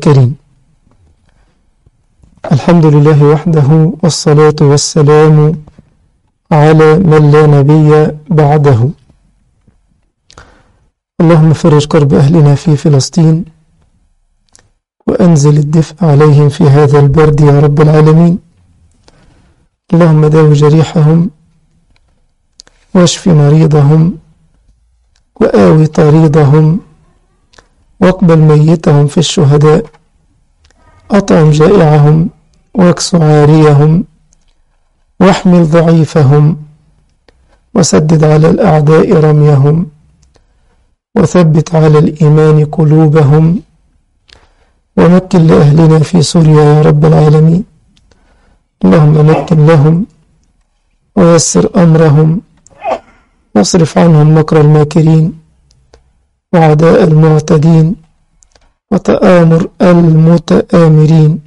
الكريم. الحمد لله وحده، والصلاة والسلام على من لا نبي بعده. اللهم فرج كرب أهلنا في فلسطين، وأنزل الدفء عليهم في هذا البرد يا رب العالمين. اللهم داو جريحهم، واشف مريضهم، وآوي طريضهم، واقبل ميتهم في الشهداء، أطعم جائعهم، واكس عاريهم، واحمل ضعيفهم، وسدد على الأعداء رميهم، وثبت على الإيمان قلوبهم، ومكن لأهلنا في سوريا يا رب العالمين. اللهم مكن لهم ويسر أمرهم، واصرف عنهم مكر الماكرين وعداء المعتدين وتآمر المتآمرين،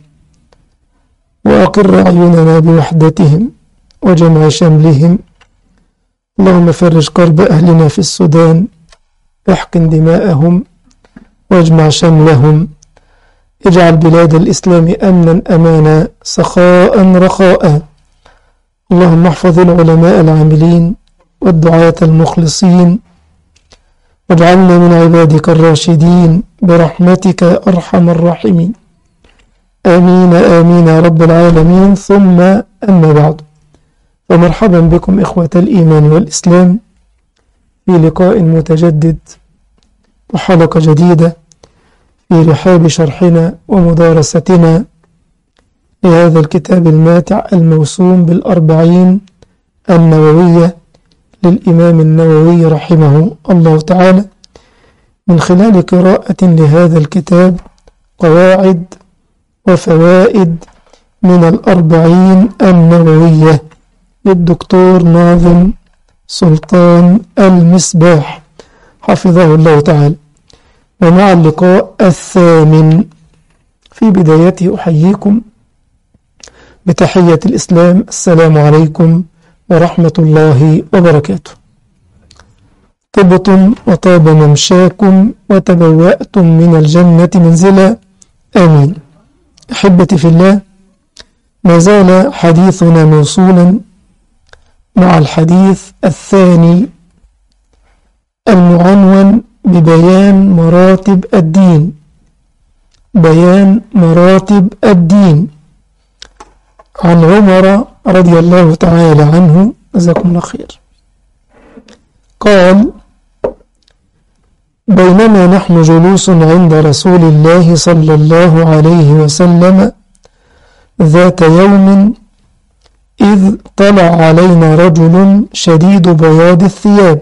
وأقر عيوننا بوحدتهم وجمع شملهم. اللهم فرج كرب أهلنا في السودان، احقن دماءهم واجمع شملهم، اجعل بلاد الإسلام أمنا أمانا سخاء رخاء. اللهم احفظ العلماء العاملين والدعاة المخلصين، واجعلنا من عبادك الراشدين برحمتك أرحم الراحمين. آمين آمين يا رب العالمين. ثم أما بعد، فمرحبا بكم إخوة الإيمان والإسلام في لقاء متجدد وحلقة جديدة في رحاب شرحنا ومدارستنا لهذا الكتاب الماتع الموسوم بالأربعين النووية للإمام النووي رحمه الله تعالى، من خلال قراءة لهذا الكتاب قواعد وفوائد من الأربعين النووية للدكتور ناظم سلطان المصباح حفظه الله تعالى. ومع اللقاء الثامن، في بدايته أحييكم بتحية الإسلام، السلام عليكم ورحمة الله وبركاته. طبتم وطاب ممشاكم وتبوأتم من الجنة منزلا، آمين. أحبتي في الله، ما زال حديثنا موصولا مع الحديث الثاني المعنون ببيان مراتب الدين. بيان مراتب الدين، عن عمر رضي الله تعالى عنه جزاكم الله خير قال: بينما نحن جلوس عند رسول الله صلى الله عليه وسلم ذات يوم، إذ طلع علينا رجل شديد بياض الثياب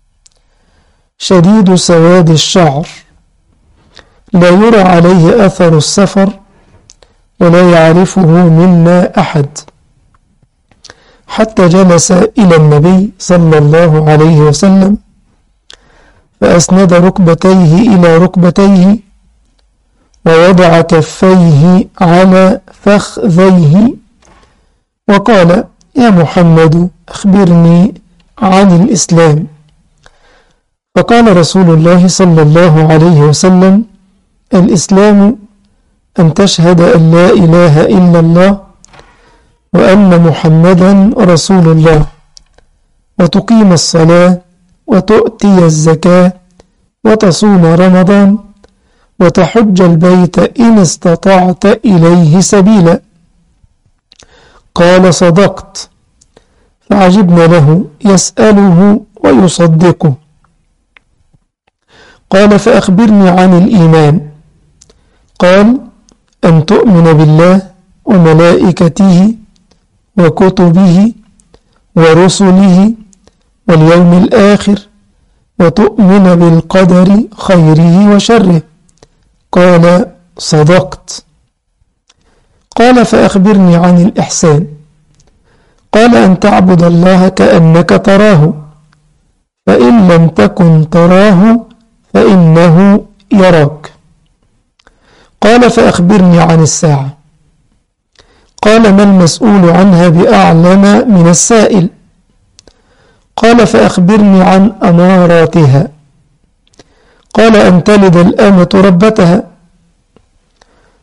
شديد سواد الشعر، لا يرى عليه أثر السفر، ولا يعرفه منا أحد، حتى جلس إلى النبي صلى الله عليه وسلم، فأسند ركبتيه إلى ركبتيه، ووضع كفيه على فخذيه، وقال: يا محمد، أخبرني عن الإسلام. فقال رسول الله صلى الله عليه وسلم: الإسلام أن تشهد أن لا إله إلا الله وأن محمدا رسول الله، وتقيم الصلاة، وتؤتي الزكاة، وتصوم رمضان، وتحج البيت إن استطعت إليه سبيلا. قال: صدقت. فعجبنا له، يسأله ويصدقه. قال: فأخبرني عن الإيمان. قال: أن تؤمن بالله وملائكته وكتبه ورسله واليوم الآخر، وتؤمن بالقدر خيره وشره. قال: صدقت. قال: فأخبرني عن الإحسان. قال: أن تعبد الله كأنك تراه، فإن لم تكن تراه فإنه يراك. قال: فأخبرني عن الساعة. قال: ما المسؤول عنها بأعلم من السائل. قال: فأخبرني عن أماراتها. قال: أن تلد الأمة ربتها.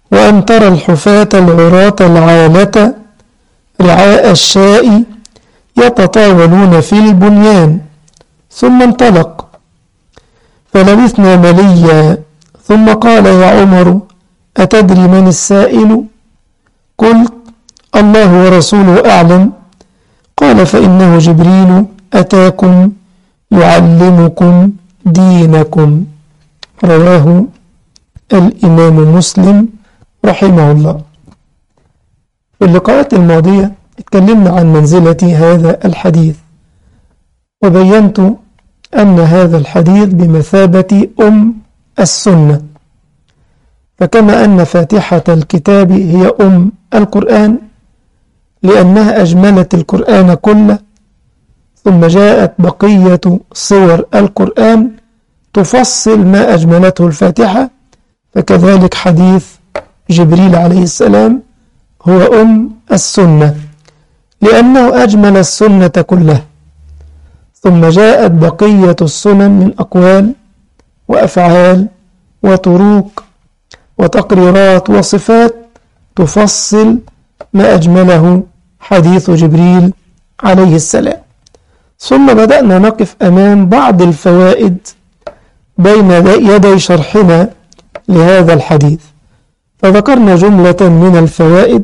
وأن ترى الحفاة العراة العالة رعاء الشاء يتطاولون في البنيان. ثم انطلق فلبثنا مليا ثم قال يا عمر أتدري من السائل؟ قلت الله ورسوله أعلم. قال فإنه جبريل أتاكم يعلمكم دينكم. رواه الإمام مسلم رحمه الله. في اللقاءات الماضية اتكلمنا عن منزلة هذا الحديث، وبينت أن هذا الحديث بمثابة السنة، فكما أن فاتحة الكتاب هي القرآن لأنها أجملت القرآن كله، ثم جاءت بقية صور القرآن تفصل ما أجملته الفاتحة، فكذلك حديث جبريل عليه السلام هو السنة لأنه أجمل السنة كلها. ثم جاءت بقية السنن من أقوال وأفعال وطرق وتقريرات وصفات تفصل ما أجمله حديث جبريل عليه السلام. ثم بدأنا نقف أمام بعض الفوائد بين يدي شرحنا لهذا الحديث، فذكرنا جملة من الفوائد،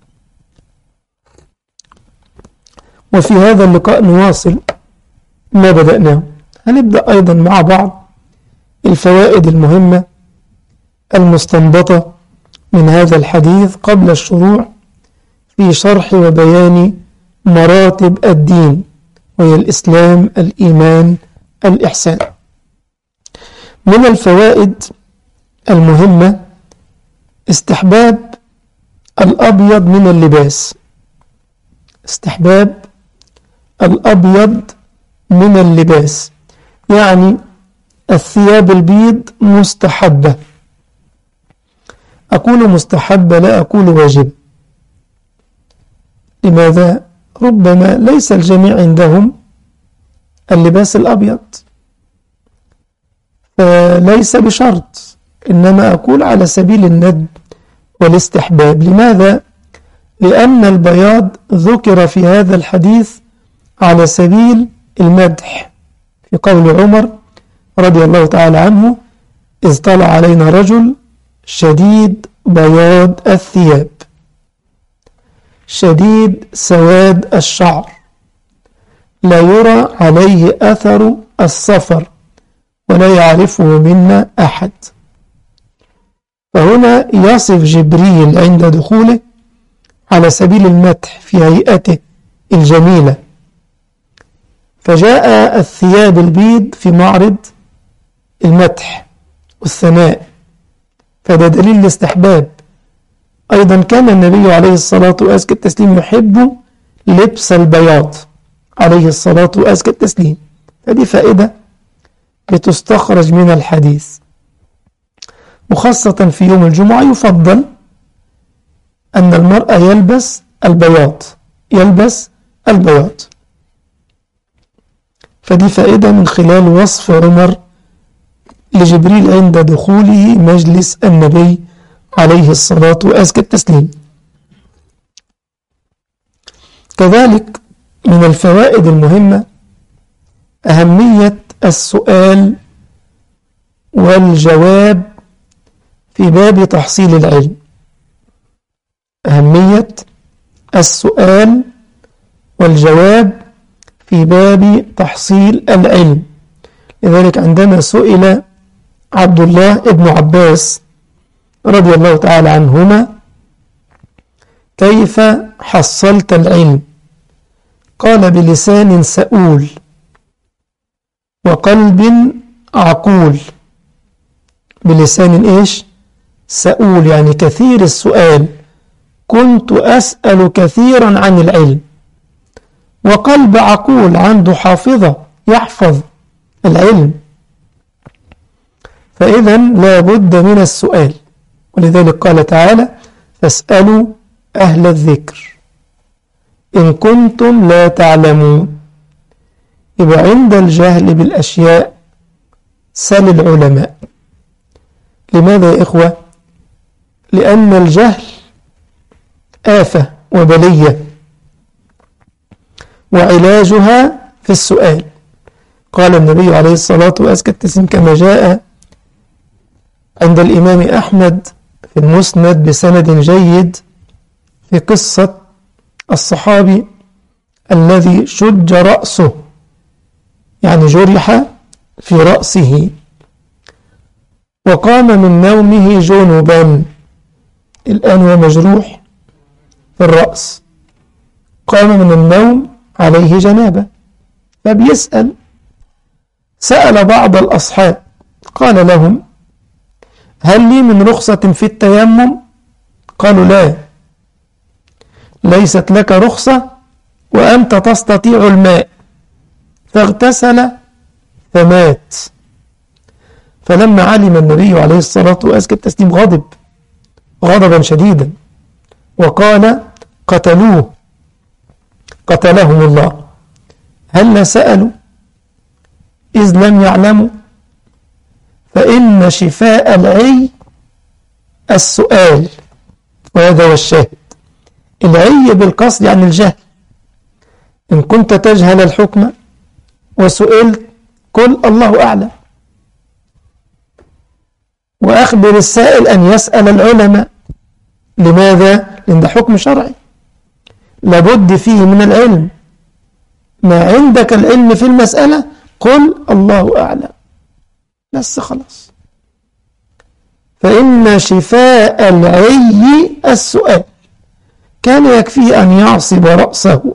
وفي هذا اللقاء نواصل ما بدأناه. هنبدأ أيضا مع بعض الفوائد المهمة المستنبطة من هذا الحديث قبل الشروع في شرح وبيان مراتب الدين، وهي الإسلام، الإيمان، الإحسان. من الفوائد المهمة استحباب الأبيض من اللباس. استحباب الأبيض من اللباس يعني الثياب البيض مستحبة. أقول مستحبة لا أقول واجب. لماذا؟ ربما ليس الجميع عندهم اللباس الأبيض، فليس بشرط، إنما أقول على سبيل الندب والاستحباب. لماذا؟ لأن البياض ذكر في هذا الحديث على سبيل المدح في قول عمر رضي الله تعالى عنه إذ طلع علينا رجل شديد بياض الثياب شديد سواد الشعر لا يرى عليه أثر السفر ولا يعرفه منا أحد. فهنا يصف جبريل عند دخوله على سبيل المدح في هيئته الجميلة، فجاء الثياب البيض في معرض المدح والثناء، فده دليل الاستحباب. أيضا كان النبي عليه الصلاة وأزكى التسليم يحب لبس البياض عليه الصلاة وأزكى التسليم. هذه فائدة بتستخرج من الحديث، وخاصة في يوم الجمعة يفضل أن المرأة يلبس البياض. فدي فائدة من خلال وصف عمر لجبريل عند دخوله مجلس النبي عليه الصلاة وأزكى التسليم. كذلك من الفوائد المهمة أهمية السؤال والجواب في باب تحصيل العلم. أهمية السؤال والجواب في باب تحصيل العلم. لذلك عندما سئل عبد الله ابن عباس رضي الله تعالى عنهما كيف حصلت العلم؟ قال بلسان سؤول وقلب عقول. بلسان إيش؟ سؤول يعني كثير السؤال، كنت أسأل كثيرا عن العلم. وقلب عقول عنده حافظة يحفظ العلم. فإذا لا بد من السؤال، ولذلك قال تعالى فاسألوا أهل الذكر إن كنتم لا تعلمون. يبقى عند الجهل بالأشياء سل العلماء. لماذا يا إخوة؟ لأن الجهل آفة وبلية، وعلاجها في السؤال. قال النبي عليه الصلاة والسلام كما جاء عند الإمام أحمد في المسند بسند جيد في قصة الصحابي الذي شج رأسه، يعني جرح في رأسه، وقام من نومه جنبا. الآن هو مجروح في الرأس، قام من النوم عليه جنابة، فبيسأل، سأل بعض الأصحاب قال لهم: هل لي من رخصة في التيمم؟ قالوا: لا، ليست لك رخصة وأنت تستطيع الماء. فاغتسل فمات. فلما علم النبي عليه الصلاة والسلام غضب غضبا شديدا وقال: قتلوه، قتلهم الله. هل سألوا إذ لم يعلموا؟ فإن شفاء العي السؤال، وهذا هو الشاهد. العي بالقصد يعني الجهل. إن كنت تجهل الحكم وسئلت قل الله أعلم، وأخبر السائل أن يسأل العلماء. لماذا؟ لأن ده حكم شرعي لابد فيه من العلم. ما عندك العلم في المسألة قل الله أعلم، بس خلاص. فإن شفاء العي السؤال. كان يكفيه أن يعصب رأسه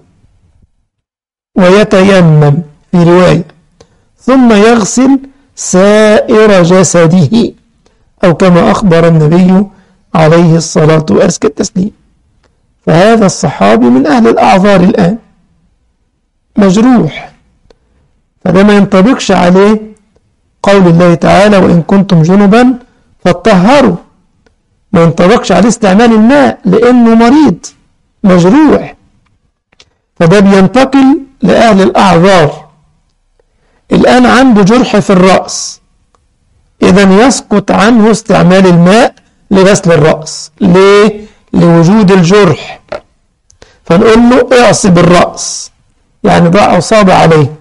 ويتيمم في رواية، ثم يغسل سائر جسده، أو كما أخبر النبي عليه الصلاة والسلام. فهذا الصحابي من أهل الأعذار الآن، مجروح، فده ما ينطبقش عليه قول الله تعالى: وإن كنتم جنبا فاطهروا. ما ينطبقش عليه استعمال الماء لأنه مريض مجروح، فده بينتقل لأهل الأعذار. الآن عنده جرح في الرأس، إذن يسقط عنه استعمال الماء لغسل الرأس. ليه؟ لوجود الجرح. فنقول له اعصب الرأس، يعني ضع عصابة عليه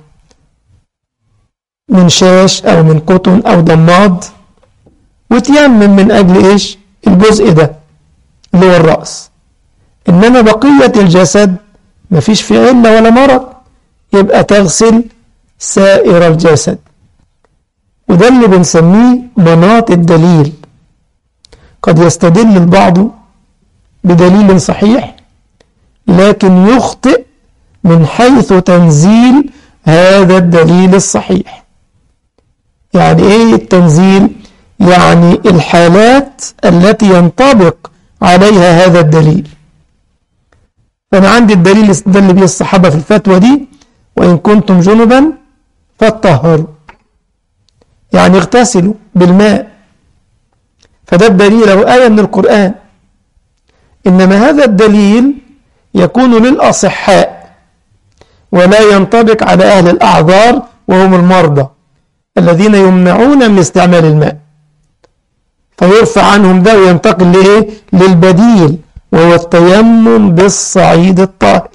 من شاش أو من قطن أو ضماد، وتيمم من أجل إيش؟ الجزء ده اللي هو الرأس. إنما بقية الجسد مفيش فيه علة ولا مرض، يبقى تغسل سائر الجسد. وده اللي بنسميه مناط الدليل. قد يستدل البعض بدليل صحيح لكن يخطئ من حيث تنزيل هذا الدليل الصحيح. يعني ايه التنزيل؟ يعني الحالات التي ينطبق عليها هذا الدليل. فأنا عندي الدليل استدل به الصحابة في الفتوى دي: وإن كنتم جنبا فاطهروا، يعني اغتسلوا بالماء. فده الدليل أو آية من القرآن. إنما هذا الدليل يكون للأصحاء ولا ينطبق على أهل الأعذار وهم المرضى الذين يمنعون من استعمال الماء، فيرفع عنهم ده وينتقل لإيه؟ للبديل، وهو التيمم بالصعيد الطاهر.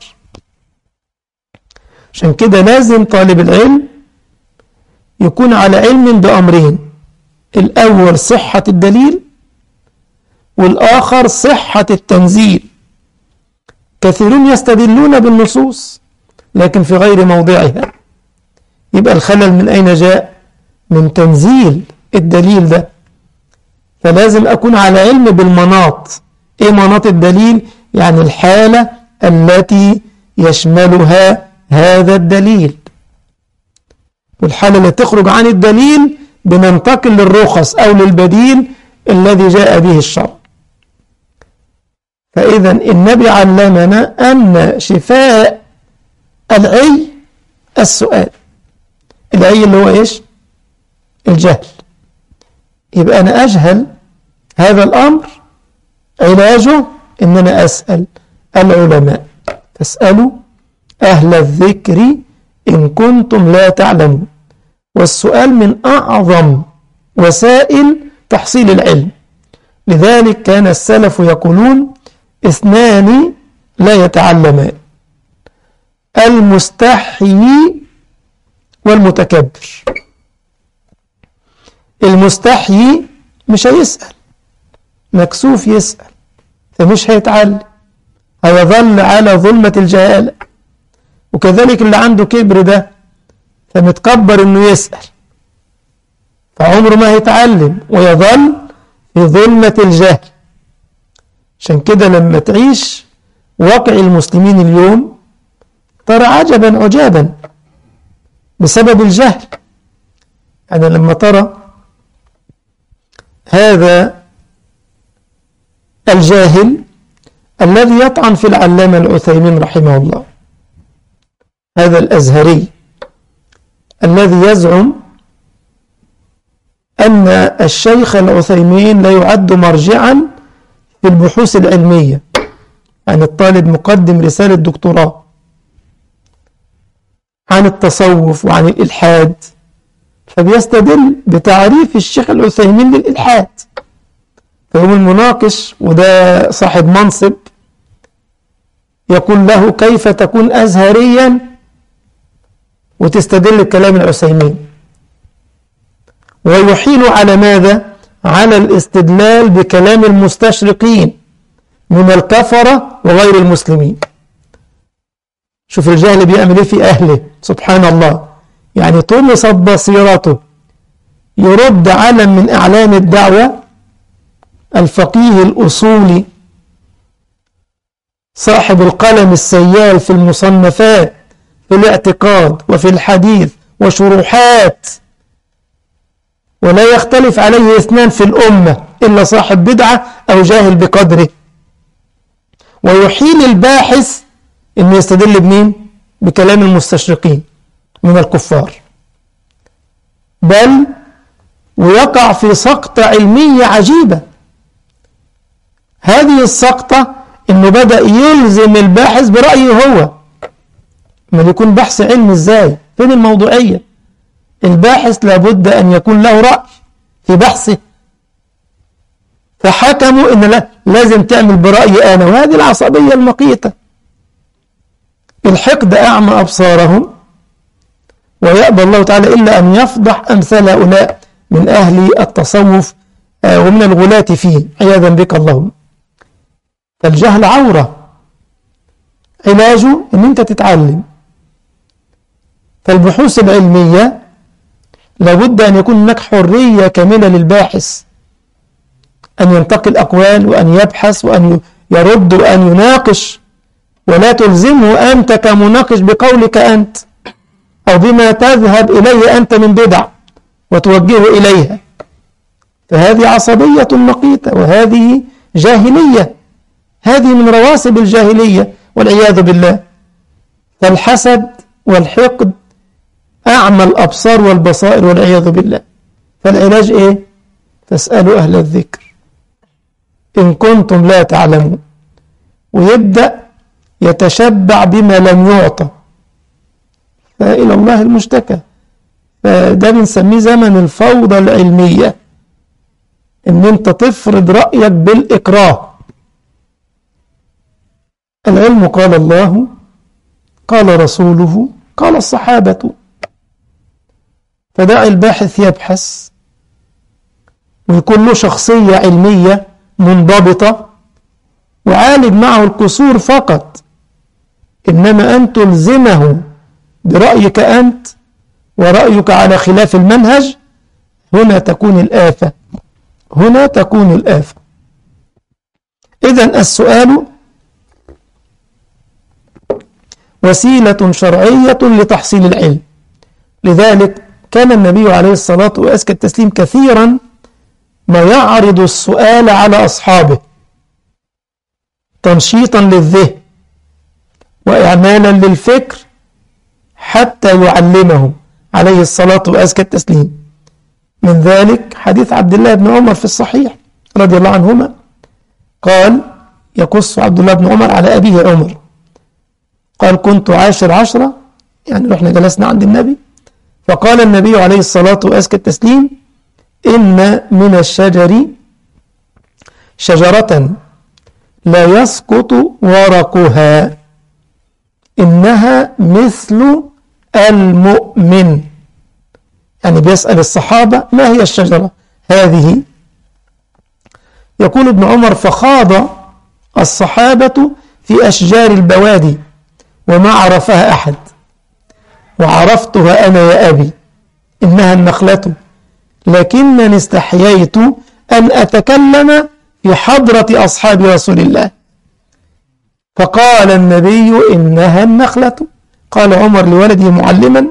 عشان كده لازم طالب العلم يكون على علم بأمرين: الأول صحة الدليل، والآخر صحة التنزيل. كثيرون يستدلون بالنصوص لكن في غير موضعها، يبقى الخلل من أين جاء؟ من تنزيل الدليل ده. فلازم أكون على علم بالمناط. إيه مناط الدليل؟ يعني الحالة التي يشملها هذا الدليل، والحالة اللي تخرج عن الدليل بننتقل للرخص أو للبديل الذي جاء به الشرع. فإذا النبي علمنا أن شفاء العي السؤال. العي اللي هو إيش؟ الجهل. يبقى أنا أجهل هذا الأمر، علاجه إن أنا أسأل العلماء. فاسألوا أهل الذكر إن كنتم لا تعلمون. والسؤال من أعظم وسائل تحصيل العلم، لذلك كان السلف يقولون اثنان لا يتعلمان: المستحيي والمتكبر. المستحيي مش هيسأل، مكسوف يسأل، فمش هيتعلم، هيظل على ظلمة الجهالة. وكذلك اللي عنده كبر ده فمتكبر انه يسأل، فعمره ما هيتعلم ويظل في ظلمة الجهل. عشان كده لما تعيش واقع المسلمين اليوم ترى عجبا عجابا بسبب الجهل. يعني لما ترى هذا الجاهل الذي يطعن في العلامة العثيمين رحمه الله، هذا الأزهري الذي يزعم أن الشيخ العثيمين لا يعد مرجعا في البحوث العلمية، يعني الطالب مقدم رسالة دكتوراه عن التصوف وعن الإلحاد، فبيستدل بتعريف الشيخ العثيمين للإلحاد. فيوم المناقش وده صاحب منصب يقول له: كيف تكون أزهريا وتستدل بكلام العثيمين؟ ويحيل على ماذا؟ على الاستدلال بكلام المستشرقين من الكفرة وغير المسلمين. شوف الجهل بيعمل ايه في أهله، سبحان الله. يعني طمست بصيرته، يرد علم من أعلام الدعوة الفقيه الأصولي صاحب القلم السيال في المصنفات في الاعتقاد وفي الحديث وشروحات، ولا يختلف عليه اثنان في الأمة إلا صاحب بدعة أو جاهل بقدره. ويحيل الباحث إنه يستدل بمين؟ بكلام المستشرقين من الكفار، بل ويقع في سقطة علمية عجيبة. هذه السقطة إنه بدأ يلزم الباحث برأيه هو. ما يكون بحث علمي إزاي؟ فين الموضوعية؟ الباحث لابد أن يكون له رأي في بحثه، فحكموا إن لا، لازم تعمل برأيي أنا. وهذه العصبية المقيتة. الحقد أعمى أبصارهم، ويأبى الله تعالى إلا أن يفضح أمثال هؤلاء من أهل التصوف ومن الغلاة فيه عياذا بك اللهم. فالجهل عورة، علاجه أن أنت تتعلم. فالبحوث العلمية لابد أن يكون هناك حرية كاملة للباحث أن ينتقي الأقوال وأن يبحث وأن يرد وأن يناقش، ولا تلزمه أنت كمناقش بقولك أنت أو بما تذهب إليه أنت من بدع وتوجهه إليها. فهذه عصبية مقيتة، وهذه جاهلية، هذه من رواسب الجاهلية والعياذ بالله. فالحسد والحقد أعمى الأبصار والبصائر والعياذ بالله. فالعلاج إيه؟ فاسألوا أهل الذكر إن كنتم لا تعلمون. ويبدأ يتشبع بما لم يعطى، فإلى الله المشتكى. فده بنسميه زمن الفوضى العلمية، إن أنت تفرض رأيك بالإكراه. العلم قال الله، قال رسوله، قال الصحابة. فدع الباحث يبحث ويكون له شخصية علمية منضبطة، وعالج معه القصور فقط. إنما أن تلزمه برأيك أنت ورأيك على خلاف المنهج، هنا تكون الآفة، هنا تكون الآفة. إذن السؤال وسيلة شرعية لتحصيل العلم. لذلك كان النبي عليه الصلاة وأزكى التسليم كثيرا ما يعرض السؤال على أصحابه تنشيطا للذهن وإعمالا للفكر حتى يعلمهم عليه الصلاة وأزكى التسليم. من ذلك حديث عبد الله بن عمر في الصحيح رضي الله عنهما، قال يقص عبد الله بن عمر على أبيه عمر، قال كنت عاشر عشرة، يعني رحنا جلسنا عند النبي، فقال النبي عليه الصلاة وأزكى التسليم إن من الشجر شجرة لا يسقط ورقها إنها مثل المؤمن. يعني بيسأل الصحابة ما هي الشجرة هذه؟ يقول ابن عمر فخاض الصحابة في أشجار البوادي وما عرفها أحد، وعرفتها أنا يا أبي إنها النخلة، لكنني استحييت أن أتكلم في حضرة أصحاب رسول الله، فقال النبي إنها النخلة. قال عمر لولده معلما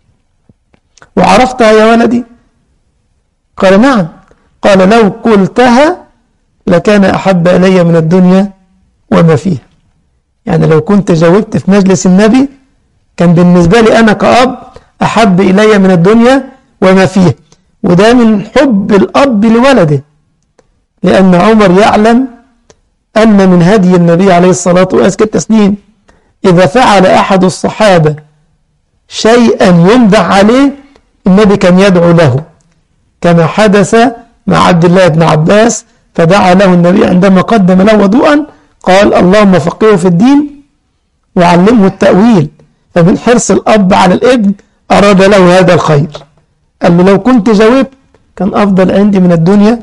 وعرفتها يا ولدي؟ قال نعم. قال لو قلتها لكان أحب إلي من الدنيا وما فيها. يعني لو كنت جاوبت في مجلس النبي كان بالنسبة لي أنا كأب أحب إلي من الدنيا وما فيها. وده من حب الأب لولده، لأن عمر يعلم أن من هدي النبي عليه الصلاة والتسليم إذا فعل أحد الصحابة شيئا يمدح عليه النبي كان يدعو له، كما حدث مع عبد الله بن عباس، فدعا له النبي عندما قدم له وضوءا قال اللهم فقهه في الدين وعلمه التأويل. فمن حرص الأب على الابن أراد له هذا الخير، قال له لو كنت جاوبت كان أفضل عندي من الدنيا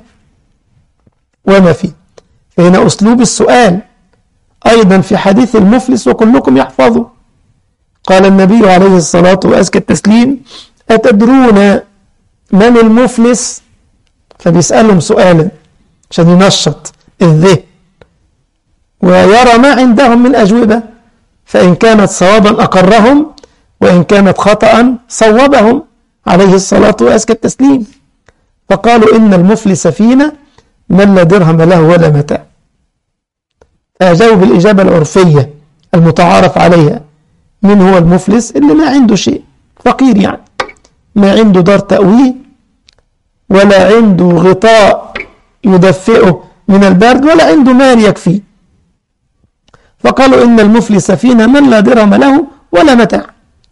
وما فيه. فهنا أسلوب السؤال أيضا في حديث المفلس وكلكم يحفظه. قال النبي عليه الصلاة والتسليم أتدرون من المفلس؟ فبيسألهم سؤالا عشان ينشط الذهن ويرى ما عندهم من أجوبة، فإن كانت صوابا أقرهم وإن كانت خطأ صوبهم عليه الصلاة والتسليم. فقالوا إن المفلس فينا من لا درهم له ولا متاع. فأجابوا بالإجابة العرفية المتعارف عليها. من هو المفلس؟ اللي ما عنده شيء، فقير يعني، ما عنده دار تأويه ولا عنده غطاء يدفئه من البرد ولا عنده مال يكفيه. فقالوا إن المفلس فينا من لا درهم له ولا متاع.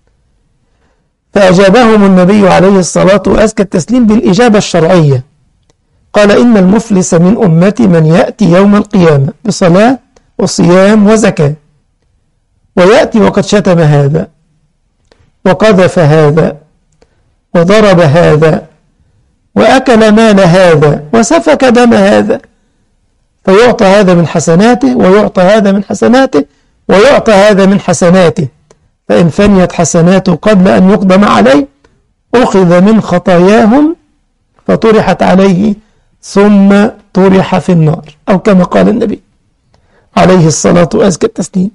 فأجابهم النبي عليه الصلاة والتسليم بالإجابة الشرعية. قال إن المفلس من أمتي من يأتي يوم القيامة بصلاة وصيام وزكاة، ويأتي وقد شتم هذا وقذف هذا وضرب هذا وأكل مال هذا وسفك دم هذا، فيعطى هذا من حسناته ويعطى هذا من حسناته ويعطى هذا من حسناته، فإن فنيت حسناته قبل أن يقدم عليه أخذ من خطاياهم فطرحت عليه ثم طرح في النار، أو كما قال النبي عليه الصلاة والتسليم.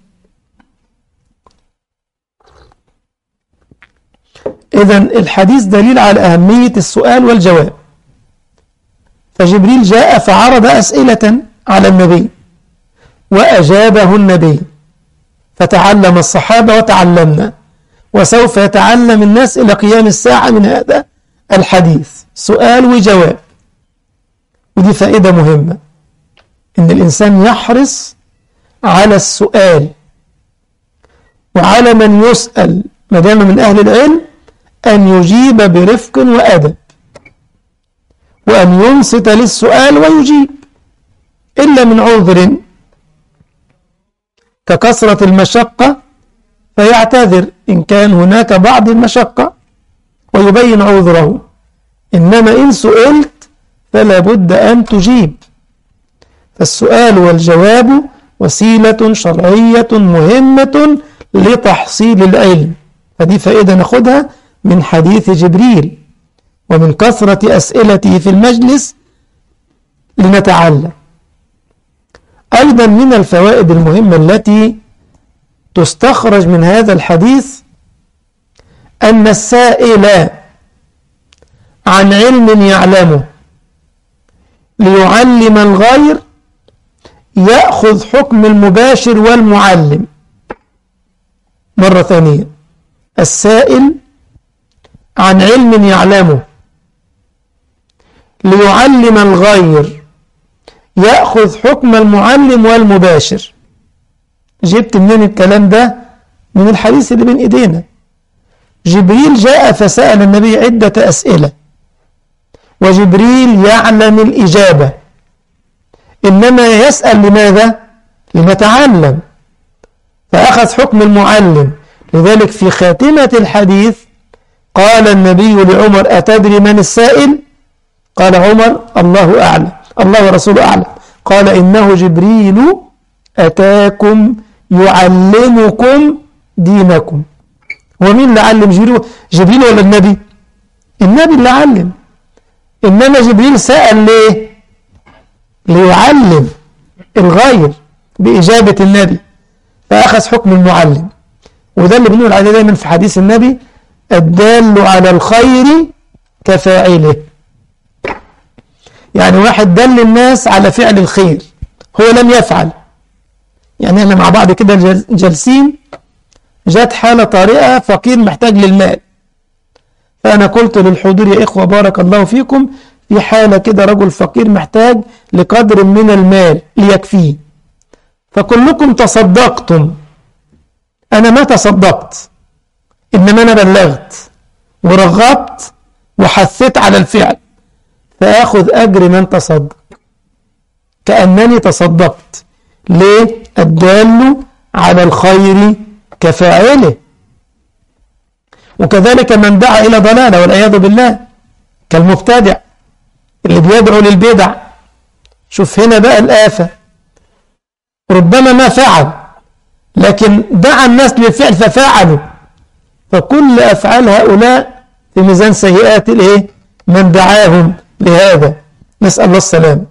إذن الحديث دليل على أهمية السؤال والجواب. فجبريل جاء فعرض أسئلة على النبي وأجابه النبي، فتعلم الصحابة وتعلمنا، وسوف يتعلم الناس إلى قيام الساعة من هذا الحديث، سؤال وجواب. ودي فائدة مهمة، إن الإنسان يحرص على السؤال وعلى من يسأل ما دام من أهل العلم أن يجيب برفق وأدب، وأن ينصت للسؤال ويجيب، إلا من عذر ككثرة المشقة فيعتذر إن كان هناك بعض المشقة ويبين عذره، إنما إن سئلت فلا بد أن تجيب. فالسؤال والجواب وسيلة شرعية مهمة لتحصيل العلم. فدي فائدة ناخدها من حديث جبريل ومن كثرة أسئلته في المجلس لنتعلم. أيضا من الفوائد المهمة التي تستخرج من هذا الحديث أن السائل عن علم يعلمه ليعلم الغير يأخذ حكم المباشر والمعلم. مرة ثانية، السائل عن علم يعلمه ليعلم الغير يأخذ حكم المعلم والمباشر. جبت منين الكلام ده؟ من الحديث اللي بين إيدينا. جبريل جاء فسأل النبي عدة أسئلة، وجبريل يعلم الإجابة. إنما يسأل لماذا؟ لنتعلم، فأخذ حكم المعلم. لذلك في خاتمة الحديث قال النبي لعمر: أتدري من السائل؟ قال عمر: الله أعلم، الله ورسوله أعلم. قال: إنه جبريل أتاكم يعلمكم دينكم. ومين اللي علم جبريل ولا النبي؟ النبي اللي علم. إنما جبريل سأل ليه؟ ليعلم الغير بإجابة النبي، فأخذ حكم المعلم. وده اللي بنقول عليه دايما في حديث النبي: الدال على الخير كفاعله. يعني واحد دل الناس على فعل الخير، هو لم يفعل. يعني احنا مع بعض كده جالسين، جات حالة طارئة، فقير محتاج للمال، فأنا قلت للحضور: يا إخوة بارك الله فيكم، في حالة كده رجل فقير محتاج لقدر من المال ليكفيه، فكلكم تصدقتم، أنا ما تصدقت، إنما أنا بلغت ورغبت وحثت على الفعل، فآخذ أجر من تصدق كأنني تصدقت. ليه؟ الدال على الخير كفاعله. وكذلك من دعا إلى ضلالة والعياذ بالله، كالمبتدع اللي بيدعو للبدع. شوف هنا بقى الآفة، ربما ما فعل لكن دعا الناس للفعل ففعلوا، فكل أفعال هؤلاء في ميزان سيئات الإيه؟ من دعاهم لهذا، نسأل الله السلام.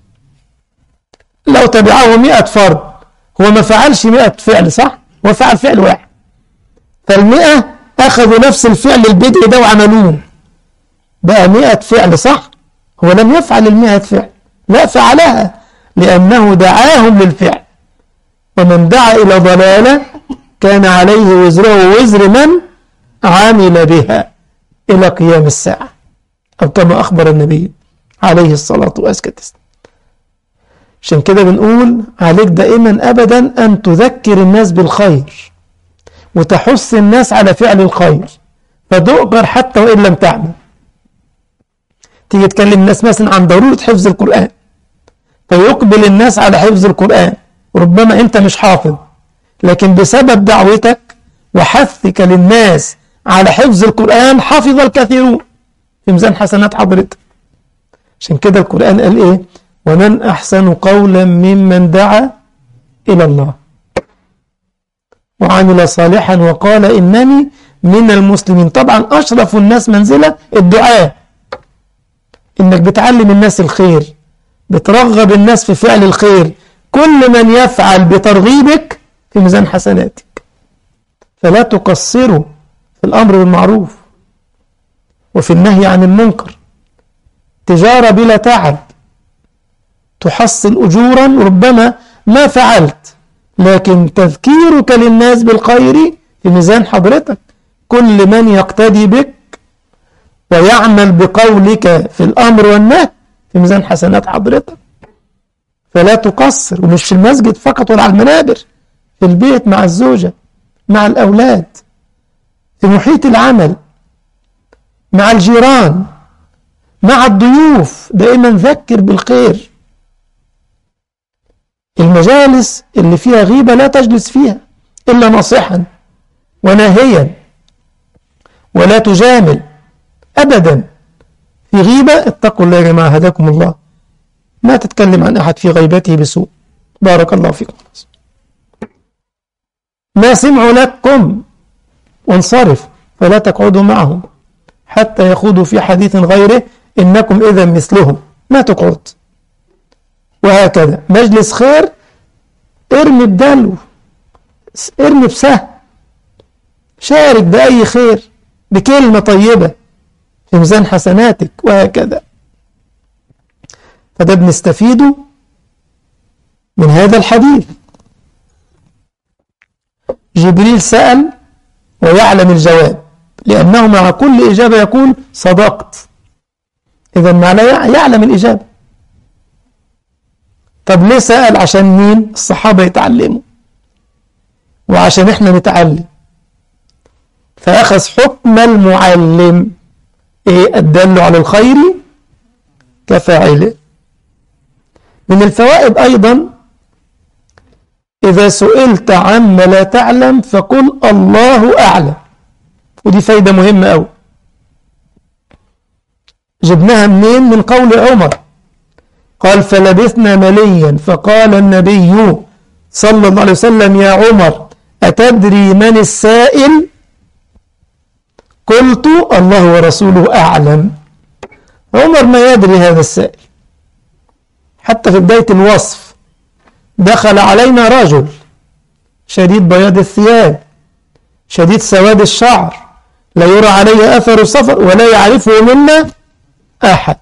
لو تبعه 100 فرد، هو ما فعلش 100 فعل، صح؟ هو فعل فعل واحد، فال100 أخذوا نفس الفعل البدء ده وعملوه، بقى 100 فعل، صح؟ هو لم يفعل 100 فعل، لا، فعلها لأنه دعاهم للفعل. ومن دعا إلى ضلالة كان عليه وزره ووزر من عمل بها إلى قيام الساعة، أو كما أخبر النبي عليه الصلاة والسلام. عشان كده بنقول عليك دائما أبدا أن تذكر الناس بالخير وتحث الناس على فعل الخير، فتؤجر حتى وإن لم تعمل. تيجي تكلم الناس مثلا عن ضرورة حفظ القرآن، فيقبل الناس على حفظ القرآن، وربما أنت مش حافظ، لكن بسبب دعوتك وحثك للناس على حفظ القرآن حفظ الكثيرون في ميزان حسنات حضرتك. عشان كده القرآن قال إيه؟ ومن أحسن قولا ممن دعا إلى الله وعمل صالحا وقال إنني من المسلمين. طبعا أشرف الناس منزلة الدعاء، إنك بتعلم الناس الخير، بترغب الناس في فعل الخير. كل من يفعل بترغيبك في ميزان حسناتك، فلا تقصروا في الأمر بالمعروف وفي النهي عن المنكر. تجارة بلا تعب، تحصل أجورا ربما ما فعلت، لكن تذكيرك للناس بالخير في ميزان حضرتك. كل من يقتدي بك ويعمل بقولك في الأمر والنهي في ميزان حسنات حضرتك، فلا تقصر. ومش في المسجد فقط ولا على المنابر، في البيت مع الزوجة، مع الأولاد، في محيط العمل، مع الجيران، مع الضيوف، دائما ذكر بالخير. المجالس اللي فيها غيبة لا تجلس فيها إلا ناصحا وناهيا، ولا تجامل أبدا. في غيبة اتقوا الله يا جماعة هداكم الله، ما تتكلم عن أحد في غيبته بسوء. بارك الله فيكم. ما سمعوا لكم وانصرف، فلا تقعدوا معهم حتى يخوضوا في حديث غيره إنكم إذا مثلهم، ما تقعد. وهكذا مجلس خير، ارمي بدلو، ارمي بسهم، شارك بأي خير، بكلمة طيبة في ميزان حسناتك، وهكذا. فده بنستفيده من هذا الحديث. جبريل سأل ويعلم الجواب، لأنه مع كل إجابة يقول صدقت، إذا معناه يعلم الإجابة. طب ليه سأل؟ عشان مين؟ الصحابة يتعلموا وعشان إحنا نتعلم، فأخذ حكم المعلم. إيه؟ الدل على الخير كفاعله. من الفوائد أيضا إذا سئلت عما لا تعلم فقل الله أعلم، ودي فايدة مهمة أوي. جبناها منين؟ من قول عمر قال فلبثنا مليا فقال النبي صلى الله عليه وسلم يا عمر أتدري من السائل؟ قلت الله ورسوله أعلم. عمر ما يدري هذا السائل. حتى في بداية الوصف دخل علينا رجل شديد بياض الثياب شديد سواد الشعر لا يرى عليه أثر السفر ولا يعرفه منا أحد،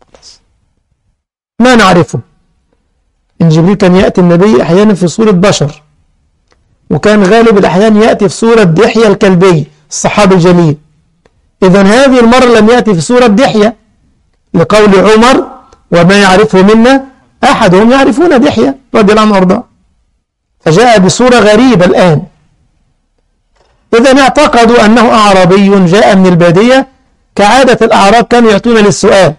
ما نعرفه. إن جبريل كان يأتي النبي أحيانا في صورة بشر، وكان غالب الأحيان يأتي في صورة دحية الكلبي الصحابي الجليل. إذن هذه المرة لم يأتي في صورة دحية لقول عمر وما يعرفه منا أحد، هم يعرفون دحية رضي الله عنه وارضاه، فجاء بصورة غريبة الآن. إذن اعتقدوا أنه أعرابي جاء من البادية، كعادة الأعراب كانوا يأتون للسؤال.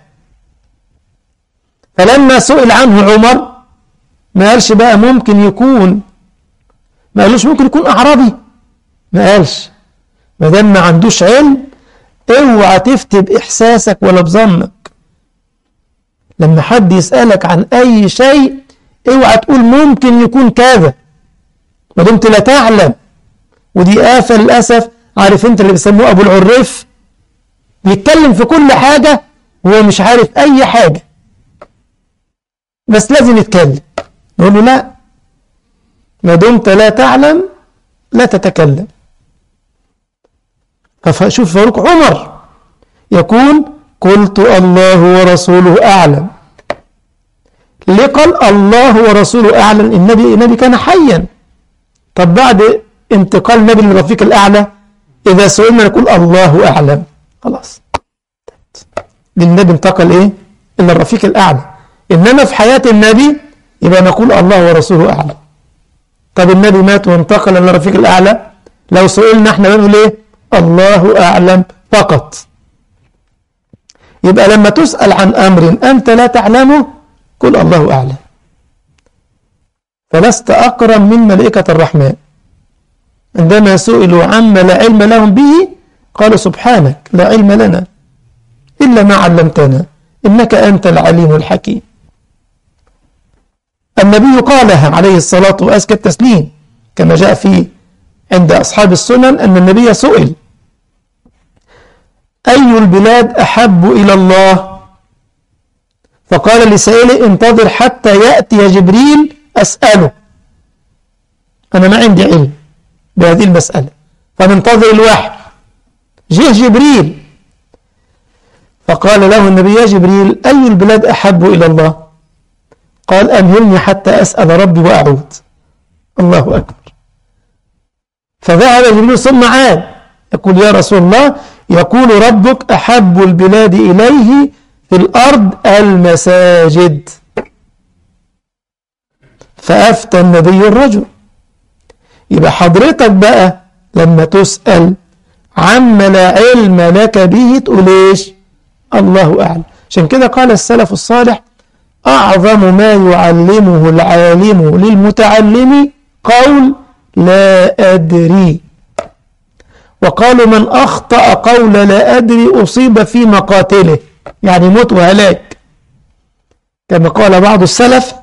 فلما سئل عنه عمر ما قالش بقى ممكن يكون، ما قالوش ممكن يكون أعرابي، ما قالش. ما دام ما عندوش علم اوعى تفتي بإحساسك ولا بظنك. لما حد يسألك عن أي شيء اوعى تقول ممكن يكون كذا ما دمت لا تعلم. ودي آفة للأسف. عارف انت اللي بيسموه أبو العريف، بيتكلم في كل حاجة وهو مش عارف أي حاجة، بس لازم يتكلم. نقول له لا، ما دمت لا تعلم لا تتكلم. فشوف فاروق عمر يقول قلت الله ورسوله أعلم. ليه قال الله ورسوله أعلم؟ النبي كان حيا. طب بعد انتقال النبي للرفيق الأعلى إذا سئلنا نقول الله أعلم، خلاص. للنبي انتقل إيه؟ إلى الرفيق الأعلى. إنما في حياة النبي يبقى نقول الله ورسوله أعلم. طب النبي مات وانتقل إلى الرفيق الأعلى، لو سئلنا احنا بنقول إيه؟ الله أعلم فقط. يبقى لما تسأل عن أمر أنت لا تعلمه قل الله أعلم. فلست أكرم من ملائكة الرحمن. عندما سئلوا عما لا علم لهم به قالوا سبحانك لا علم لنا إلا ما علمتنا إنك أنت العليم الحكيم. النبي قالها عليه الصلاة وأزكى التسليم كما جاء في عند أصحاب السنن أن النبي سئل أي البلاد أحب إلى الله؟ فقال لسائله انتظر حتى يأتي جبريل أسأله، أنا ما عندي علم بهذه المسألة، فننتظر الوحي. جه جبريل فقال له النبي يا جبريل أي البلاد أحب إلى الله؟ قال أمهلني حتى أسأل ربي وأعود. الله أكبر. فذهب جبريل ثم عاد يقول يا رسول الله يقول ربك أحب البلاد إليه في الأرض المساجد. فأفتى النبي الرجل. يبقى حضرتك بقى لما تسأل عما لا علم لك به تقول إيش؟ الله أعلم. عشان كده قال السلف الصالح أعظم ما يعلمه العالم للمتعلم قول لا أدري. وقالوا من أخطأ قول لا أدري أصيب في مقاتله، يعني موت وهلاك. كما قال بعض السلف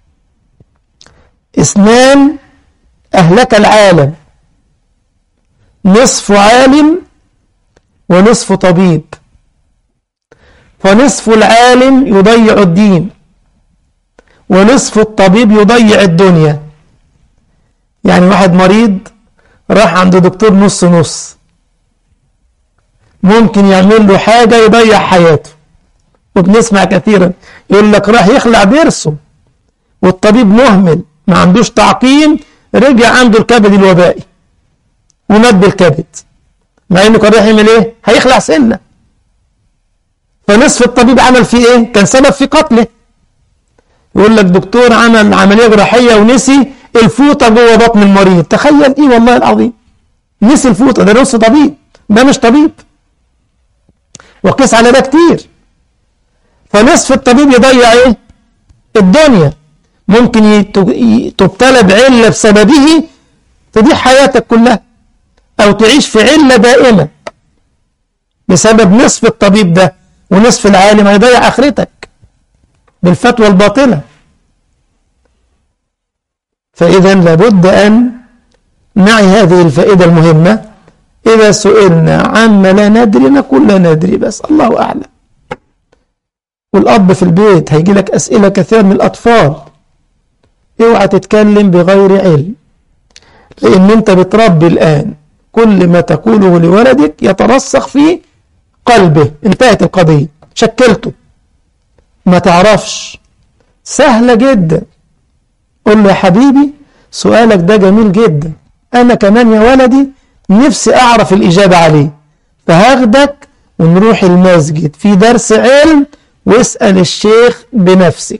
اثنان أهلك العالم، نصف عالم ونصف طبيب، فنصف العالم يضيع الدين ونصف الطبيب يضيع الدنيا. يعني واحد مريض راح عند دكتور نص نص، ممكن يعمل له حاجة يضيع حياته. وبنسمع كثيرا يقول لك راح يخلع ضرسه والطبيب مهمل ما عندوش تعقيم، رجع عنده الكبد الوبائي ومات بالكبد، مع انه كان راح يعمل ايه؟ هيخلع سنة. فنصف الطبيب عمل فيه ايه؟ كان سبب في قتله. يقول لك دكتور عمل عملية جراحية ونسي الفوطة جوه بطن المريض. تخيل ايه والله العظيم، نسي الفوطة. ده نص طبيب، ده مش طبيب. وقيس على ده كتير. فنصف الطبيب يضيع ايه؟ الدنيا، ممكن تبتلى بعلة بسببه تضيع حياتك كلها، أو تعيش في علة دائمة بسبب نصف الطبيب ده، ونصف العالم هيضيع آخرتك بالفتوى الباطلة. فإذا لابد أن نعي هذه الفائدة المهمة. إذا سئلنا عما لا ندري نقول لا ندري، بس الله أعلم. والأب في البيت هيجي لك أسئلة كثيرة من الأطفال، اوعى تتكلم بغير علم، لأن أنت بتربي الآن، كل ما تقوله لولدك يترسخ في قلبه. انتهت القضية، شكلته. ما تعرفش، سهلة جدا، قل له يا حبيبي سؤالك ده جميل جدا، أنا كمان يا ولدي نفسي أعرف الإجابة عليه، فهاخدك ونروح المسجد في درس علم واسأل الشيخ بنفسك.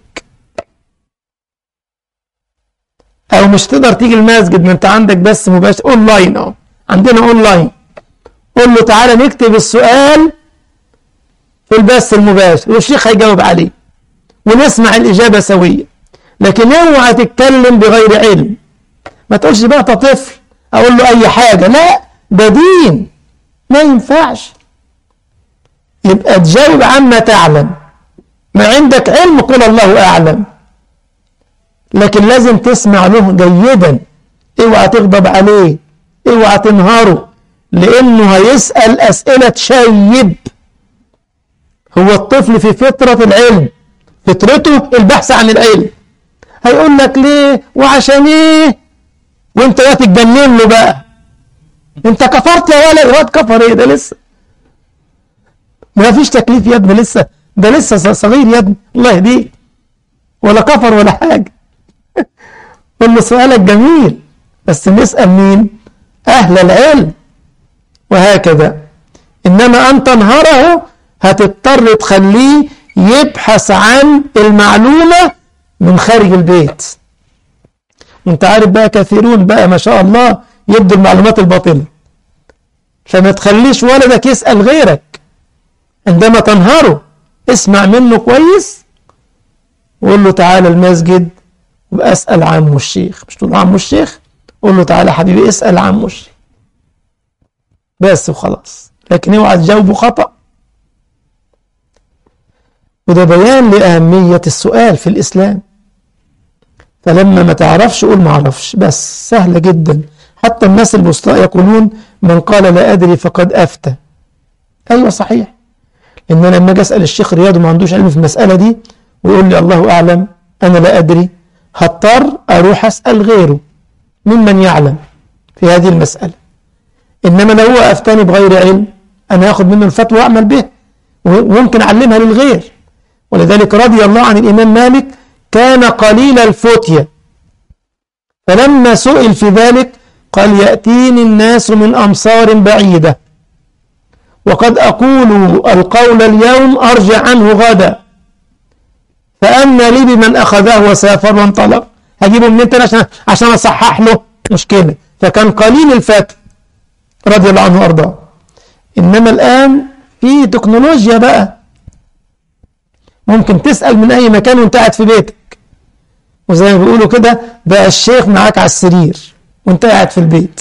أو مش تقدر تيجي المسجد، ما أنت عندك بس مباشر أونلاين، أهو عندنا أونلاين، قل له تعالى نكتب السؤال في البث المباشر والشيخ هيجاوب عليه ونسمع الإجابة سوية. لكن اوعى تتكلم بغير علم، ما تقولش بقى أنت طفل أقول له أي حاجة، لا، ده دين، ما ينفعش. يبقى تجاوب عما تعلم، ما عندك علم قل الله أعلم، لكن لازم تسمع له جيدا. اوعى تغضب عليه، اوعى تنهاره، لأنه هيسأل أسئلة تشيب. هو الطفل في فطرة العلم، فطرته البحث عن العلم، هيقول لك ليه وعشان ايه، وانت لا تتجنن له بقى، انت كفرت يا ولد. واد كفر ايه ده؟ لسه ما فيش تكليف يا ابني، لسه ده لسه صغير يا ابني، الله يهديك، ولا كفر ولا حاجة. قل له سؤالك جميل، بس نسأل مين؟ أهل العلم. وهكذا. إنما أن تنهره هتضطر تخليه يبحث عن المعلومة من خارج البيت. وانت عارف بقى كثيرون بقى ما شاء الله يبدو المعلومات الباطلة، فما تخليش ولدك يسأل غيرك. عندما تنهره اسمع منه كويس وقول له تعالى المسجد واسأل عمو الشيخ. مش تقول عمو الشيخ، قول له تعالى حبيبي اسأل عمو الشيخ بس وخلاص. لكن اوعى تجاوبه خطأ. وده بيان لأهمية السؤال في الإسلام. فلما ما تعرفش قول ما اعرفش، بس سهلة جدا. حتى الناس البسطاء يقولون من قال لا أدري فقد أفتى. أيوة صحيح، إن أنا لما أجي أسأل الشيخ رياض وما عندوش علم في المسألة دي ويقول لي الله أعلم أنا لا أدري، هضطر أروح أسأل غيره ممن يعلم في هذه المسألة. إنما لو هو أفتاني بغير علم أنا أخذ منه الفتوى وأعمل به، وممكن أعلمها للغير. ولذلك رضي الله عن الإمام مالك، كان قليل الفتية، فلما سئل في ذلك قال يأتيني الناس من أمصار بعيدة، وقد أقول القول اليوم أرجع عنه غدا، فأما لي بمن أخذه وسافر وانطلق، هجيبه من انت عشان أصحح له مشكلة. فكان قليل الفتوى رضي الله عنه وأرضاه. إنما الآن في تكنولوجيا بقى، ممكن تسأل من أي مكان وانت قاعد في بيتك، وزي ما بيقولوا كده بقى الشيخ معاك على السرير وانت قاعد في البيت.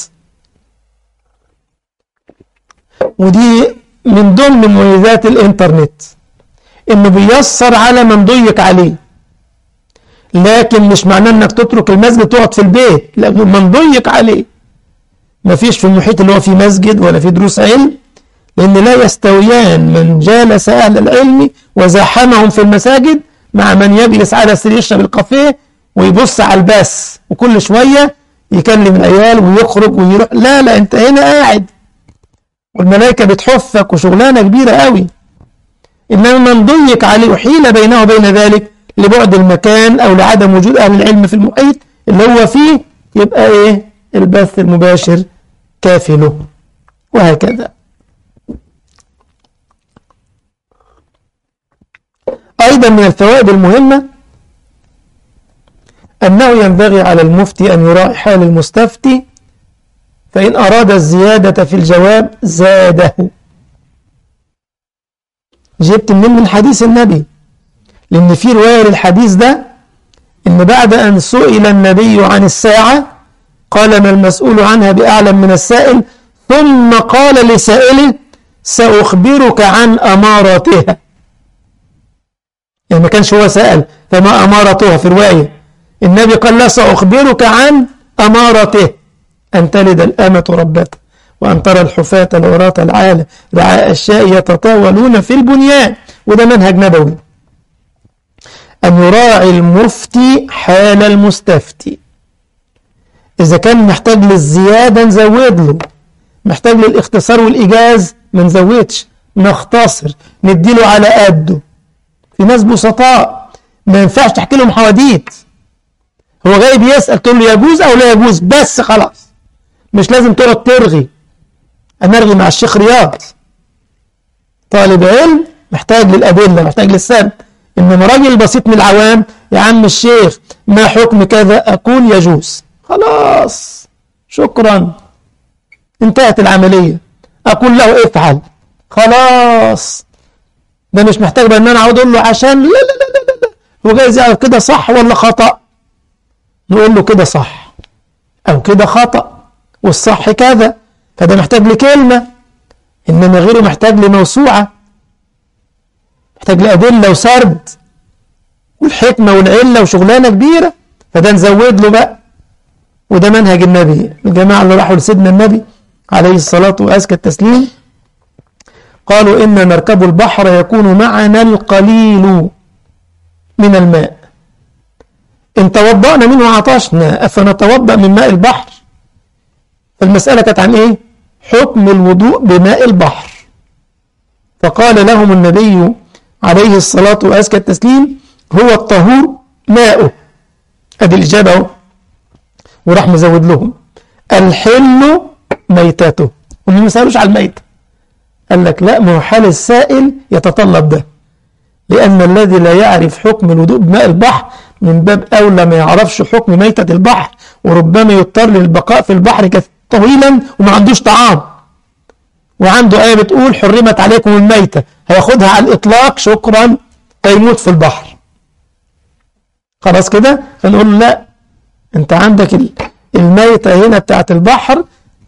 ودي من ضمن مميزات الانترنت، انه بيسر على من ضيق عليه. لكن مش معناه انك تترك المسجد تقعد في البيت، لانه من ضيق عليه ما فيش في المحيط اللي هو في مسجد ولا في دروس علم، لان لا يستويان من جالس اهل العلم وزاحمهم في المساجد مع من يجلس على سرير يشرب الكافيه ويبص على الباس وكل شويه يكلم العيال ويخرج ويروح. لا انت هنا قاعد والملائكه بتحفك وشغلانه كبيره قوي. انما من ضيق عليه وحيل بينه وبين ذلك لبعد المكان او لعدم وجود اهل العلم في المحيط اللي هو فيه، يبقى ايه؟ البث المباشر كافي له. وهكذا. ايضا من الفوائد المهمه انه ينبغي على المفتي ان يراعي حال المستفتي، فان اراد الزياده في الجواب زاده. جبت من حديث النبي، لأن في رواية للحديث ده إن بعد أن سئل النبي عن الساعة قال ما المسؤول عنها بأعلم من السائل، ثم قال لسائله سأخبرك عن أماراتها. يعني ما كانش هو سأل فما أمارتها في رواية، النبي قال لا سأخبرك عن أمارته، أن تلد الأمة ربتها، وأن ترى الحفاة العراة العالة رعاء الشاء يتطاولون في البنيان. وده منهج نبوي، أن يراعي المفتي حال المستفتي. إذا كان محتاج للزيادة نزود له، محتاج للاختصار والإيجاز ما نزودش، نختصر نديله على قده. في ناس بسطاء ما ينفعش تحكي لهم حواديت، هو غايب يسأل تقول له يجوز أو لا يجوز بس خلاص، مش لازم تقعد ترغي. أنا أرغي مع الشيخ رياض، طالب علم محتاج للأدلة، محتاج للسند. إنما راجل بسيط من العوام، يا عم الشيخ ما حكم كذا، أقول يجوز، خلاص شكرا انتهت العملية. أقول له افعل، خلاص. ده مش محتاج بقى ان انا اقعد اقول له عشان لا لا لا لا لا، هو جايز يعرف كده صح ولا خطأ، نقول له كده صح او كده خطأ، والصح كذا. فده محتاج لكلمة، انما غيره محتاج لموسوعة، محتاج لأدلة وسرد والحكمة والعلة وشغلانة كبيرة، فده نزود له بقى. وده منهج النبي. الجماعة اللي راحوا لسيدنا النبي عليه الصلاة وأزكى التسليم قالوا إن نركب البحر يكون معنا القليل من الماء، إن توضأنا منه عطشنا أفنتوضأ من ماء البحر. فالمسألة كانت عن إيه؟ حكم الوضوء بماء البحر. فقال لهم النبي عليه الصلاة وأزكى التسليم هو الطهور ماؤه. أدي الإجابة أهو. وراح مزود لهم الحل ميتته. هم ما سألوش على الميت، قال لك لا، ما هو حال السائل يتطلب ده، لأن الذي لا يعرف حكم الوضوء بماء البحر من باب أولى ما يعرفش حكم ميتة البحر، وربما يضطر للبقاء في البحر طويلا وما عندوش طعام، وعنده آية بتقول حرمت عليكم الميتة، هياخدها على الإطلاق شكرا فيموت في البحر. خلاص كده. فنقول له لا، أنت عندك الميتة هنا بتاعت البحر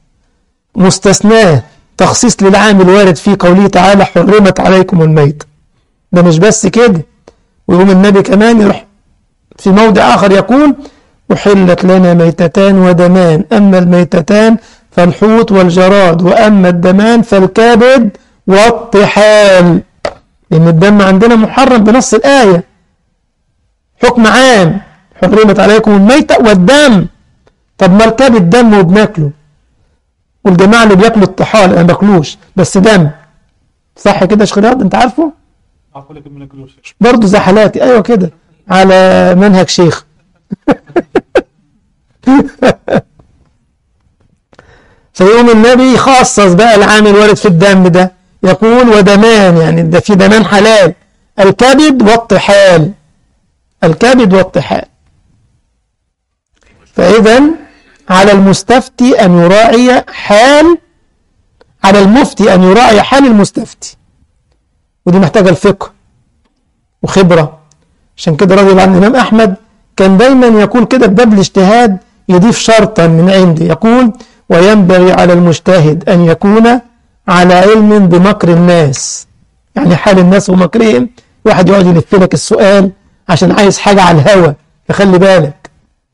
مستثناه، تخصيص للعام الوارد في قوله تعالى حرمت عليكم الميتة. ده مش بس كده، ويقوم النبي كمان يروح في موضع آخر يقول أحلت لنا ميتتان ودمان، أما الميتتان فالحوت والجراد، وأما الدمان فالكبد والطحال. لأن الدم عندنا محرم بنص الآية، حكم عام حرمت عليكم الميتة والدم. طب ما الكبد دم وبناكله، والجماعة اللي بياكلوا الطحال أنا باكلوش بس دم، صح كده يا شيخ رياض؟ أنت عارفه؟ برضه زي حالاتي، أيوة كده على منهج شيخ. فيقوم النبي يخصص بقى العامل الوارد في الدم ده، يقول ودمان، يعني ده في دمان حلال، الكبد والطحال، الكبد والطحال. فإذا على المستفتي أن يراعي حال، على المفتي أن يراعي حال المستفتي، ودي محتاجة الفقه وخبرة. عشان كده رضي الله عن الإمام أحمد كان دايما يقول كده بباب الاجتهاد، يضيف شرطا من عنده، يقول وينبغي على المجتهد أن يكون على علم بمكر الناس، يعني حال الناس ومكرهم. واحد يقعد يلف لك السؤال عشان عايز حاجة على الهوى، فخلي بالك،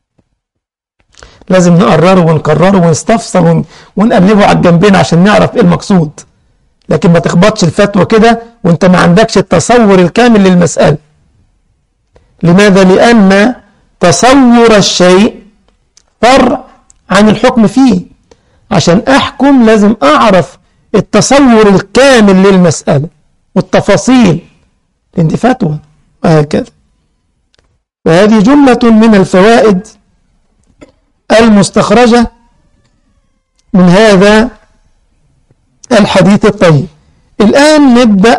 لازم نقرره ونكرره ونستفسر ونقلبه على الجنبين عشان نعرف ايه المقصود. لكن ما تخبطش الفتوى كده وانت ما عندكش التصور الكامل للمسألة. لماذا؟ لأن تصور الشيء فرع عن الحكم فيه. عشان أحكم لازم أعرف التصور الكامل للمسألة والتفاصيل، لأن دي فتوى وهكذا. وهذه جملة من الفوائد المستخرجة من هذا الحديث الطيب. الآن نبدأ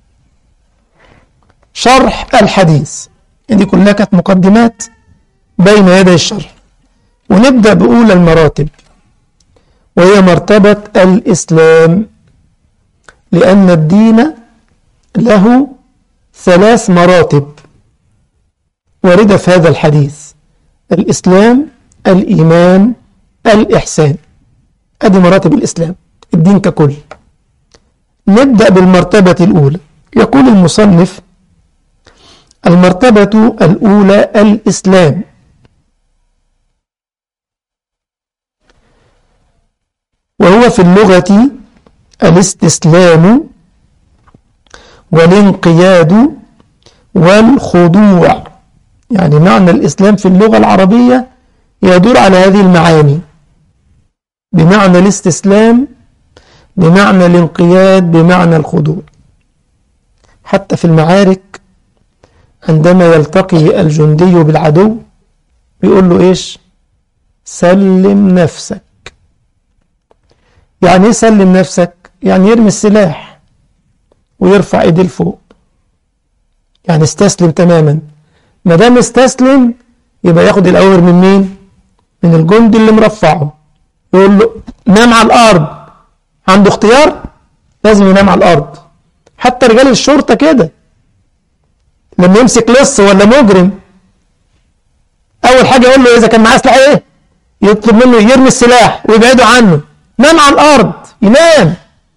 شرح الحديث، دي كلها كانت مقدمات بين يدي الشرح. ونبدأ بأولى المراتب، وهي مرتبة الإسلام، لأن الدين له 3 مراتب. واردة في هذا الحديث: الإسلام، الإيمان، الإحسان. هذه مراتب الإسلام، الدين ككل. نبدأ بالمرتبة الأولى. يقول المصنف: المرتبة الأولى الإسلام، وهو في اللغة الاستسلام والانقياد والخضوع. يعني معنى الإسلام في اللغة العربية يدور على هذه المعاني، بمعنى الاستسلام، بمعنى الانقياد، بمعنى الخضوع. حتى في المعارك عندما يلتقي الجندي بالعدو بيقول له إيش؟ سلم نفسك. يعني إيه سلم نفسك؟ يعني يرمي السلاح ويرفع إيديه لفوق، يعني استسلم تماما. ما دام استسلم يبقى ياخد الأوامر من مين؟ من الجندي اللي مرفعه. يقول له نام على الأرض، عنده اختيار؟ لازم ينام على الأرض. حتى رجال الشرطة كده، لما يمسك لص ولا مجرم أول حاجة يقول له إذا كان معاه سلاح إيه؟ يطلب منه يرمي السلاح ويبعده عنه. نام على الأرض، ينام.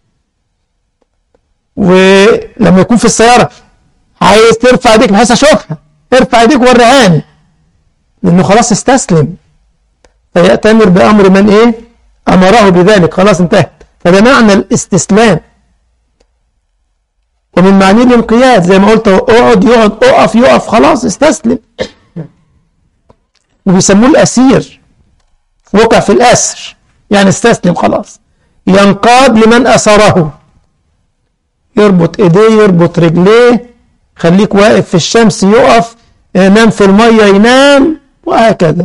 ولما يكون في السيارة عايز ترفع ايديك بحيث اشوفها، ارفع ايديك وريهاني، لانه خلاص استسلم. فيأتمر بأمر من ايه؟ امره بذلك، خلاص انتهت. فده معنى الاستسلام. ومن معانيه الانقياد زي ما قلت: اقعد يقعد، اقف يقف، خلاص استسلم. وبيسموه الأسير، وقع في الأسر، يعني استسلم خلاص. ينقاد لمن أسره، يربط ايديه، يربط رجليه، خليك واقف في الشمس يقف، ينام في المية ينام، وهكذا.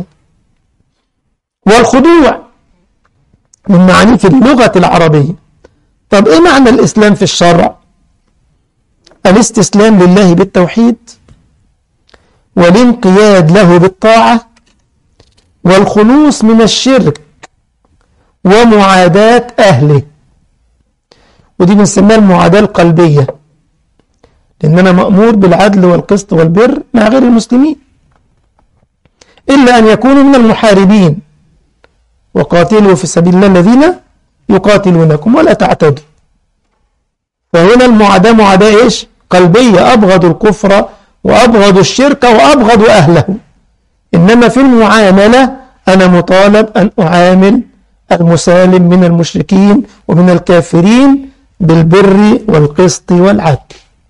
والخضوع من معانيه في اللغة العربية. طب ايه معنى الإسلام في الشرع؟ الاستسلام لله بالتوحيد، والانقياد له بالطاعة، والخلوص من الشرك، ومعاداة أهله. ودي بنسميها المعاداة القلبية، لأننا مأمور بالعدل والقسط والبر مع غير المسلمين، إلا أن يكونوا من المحاربين. وقاتلوا في سبيل الله الذين يقاتلونكم ولا تعتدوا. فهنا المعاداة معاداة إيش؟ قلبية. أبغض الكفر وأبغض الشرك وأبغض أهله. إنما في المعاملة أنا مطالب أن أعامل المسالم من المشركين ومن الكافرين بالبر والقسط والعدل.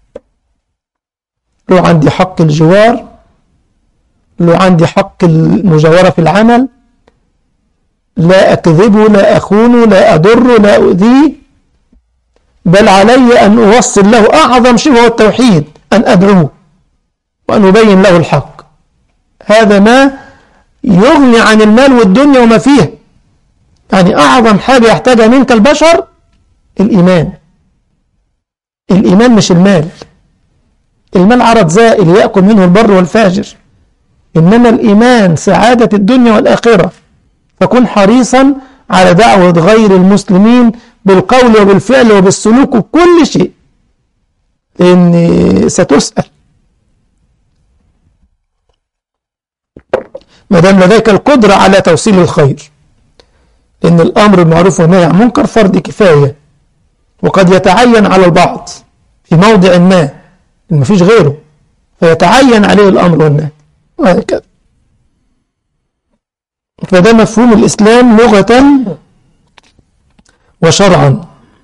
لو عندي حق الجوار، لو عندي حق المجاورة في العمل، لا أكذبه، لا أخونه، لا أضره، لا أؤذيه، بل علي أن أوصل له أعظم شيء هو التوحيد، أن أدعوه وأن أبين له الحق. هذا ما يغني عن المال والدنيا وما فيها. يعني أعظم حاجة يحتاجها منك البشر الإيمان. الإيمان مش المال. المال عرض زائل يأكل منه البر والفاجر، إنما الإيمان سعادة الدنيا والآخرة. فكن حريصا على دعوة غير المسلمين بالقول وبالفعل وبالسلوك وكل شيء، لأن ستسأل. ما دام لديك القدرة على توصيل الخير، لأن الأمر بالمعروف والنهي عن المنكر فرض كفاية، وقد يتعين على البعض في موضع ما فيش غيره، فيتعين عليه الأمر والنهي وهكذا. فده مفهوم الإسلام لغة وشرعا.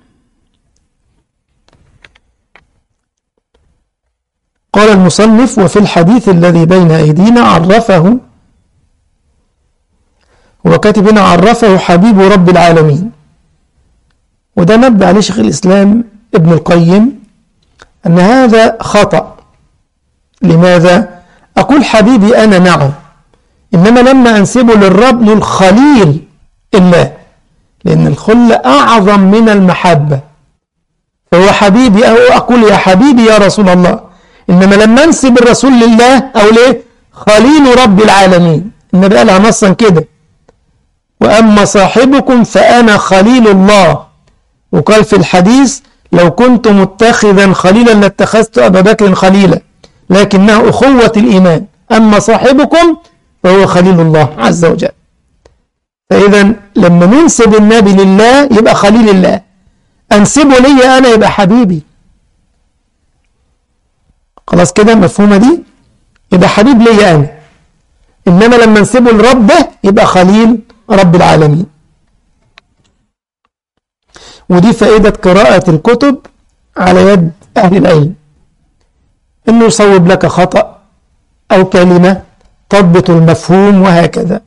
قال المصنف: وفي الحديث الذي بين أيدينا عرفه، وكاتبنا عرفه حبيب رب العالمين. وده نبه عليه شيخ الإسلام ابن القيم أن هذا خطأ. لماذا؟ أقول حبيبي أنا، نعم، إنما لما أنسبه للرب نقول خليل الله، لأن الخلة أعظم من المحبة. فهو حبيبي، أو أقول يا حبيبي يا رسول الله. إنما لما أنسب الرسول لله أو ليه خليل رب العالمين. النبي قالها نصا كده: وأما صاحبكم فأنا خليل الله. وقال في الحديث: لو كنت متخذا خليلا لاتخذت أبا بكر خليلا، لكنها أخوة الإيمان. أما صاحبكم فهو خليل الله عز وجل. فإذا لما ننسب النبي لله يبقى خليل الله، أنسبه لي أنا يبقى حبيبي. خلاص كده مفهومة دي؟ يبقى حبيب لي أنا، إنما لما نسبه لربه يبقى خليل رب العالمين. ودي فائدة قراءة الكتب على يد أهل العلم، إنه يصوب لك خطأ أو كلمة تضبط المفهوم وهكذا.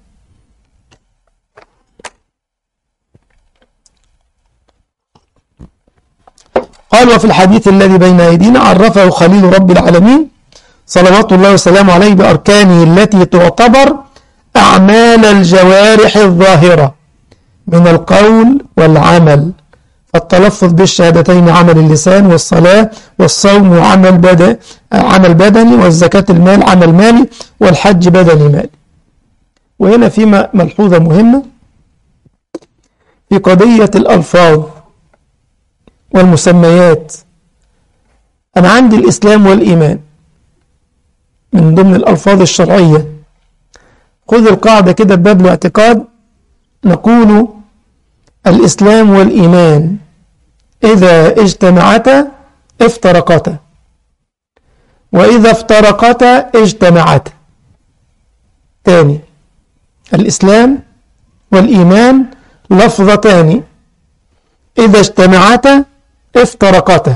قال وفي الحديث الذي بين أيدينا عرفه خليل رب العالمين صلوات الله وسلامه عليه بأركانه التي تعتبر أعمال الجوارح الظاهرة من القول والعمل. التلفظ بالشهادتين عمل اللسان، والصلاة والصوم عمل بدني، والزكاة المال عمل مالي، والحج بدني مالي. وهنا في ملحوظة مهمة في قضية الألفاظ والمسميات. أنا عندي الإسلام والإيمان من ضمن الألفاظ الشرعية. خذ القاعدة كده بباب الاعتقاد، نقول الإسلام والإيمان إذا اجتمعتا افترقتا، وإذا افترقتا اجتمعتا. تاني، الإسلام والإيمان لفظتان إذا اجتمعتا افترقتا،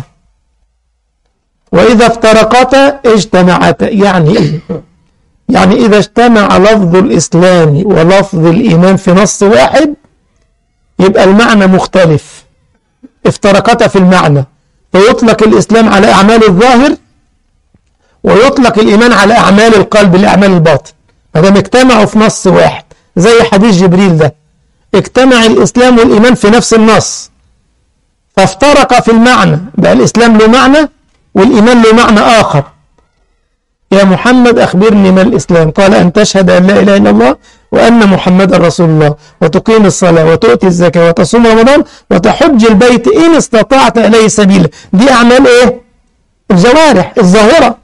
وإذا افترقتا اجتمعتا. يعني إيه؟ يعني إذا اجتمع لفظ الإسلام ولفظ الإيمان في نص واحد يبقى المعنى مختلف، افترقتا في المعنى، فيطلق الإسلام على أعمال الظاهر ويطلق الإيمان على أعمال القلب، الأعمال الباطن، فدام اجتمعوا في نص واحد. زي حديث جبريل ده، اجتمع الإسلام والإيمان في نفس النص فافترق في المعنى، بقى الإسلام له معنى والإيمان له معنى آخر. يا محمد أخبرني ما الإسلام؟ قال أن تشهد أن لا إله إلا الله وأن محمد رسول الله، وتقيم الصلاة، وتؤتي الزكاة، وتصوم رمضان، وتحج البيت إن استطعت إليه سبيلا. دي أعمال إيه؟ الجوارح الظاهرة.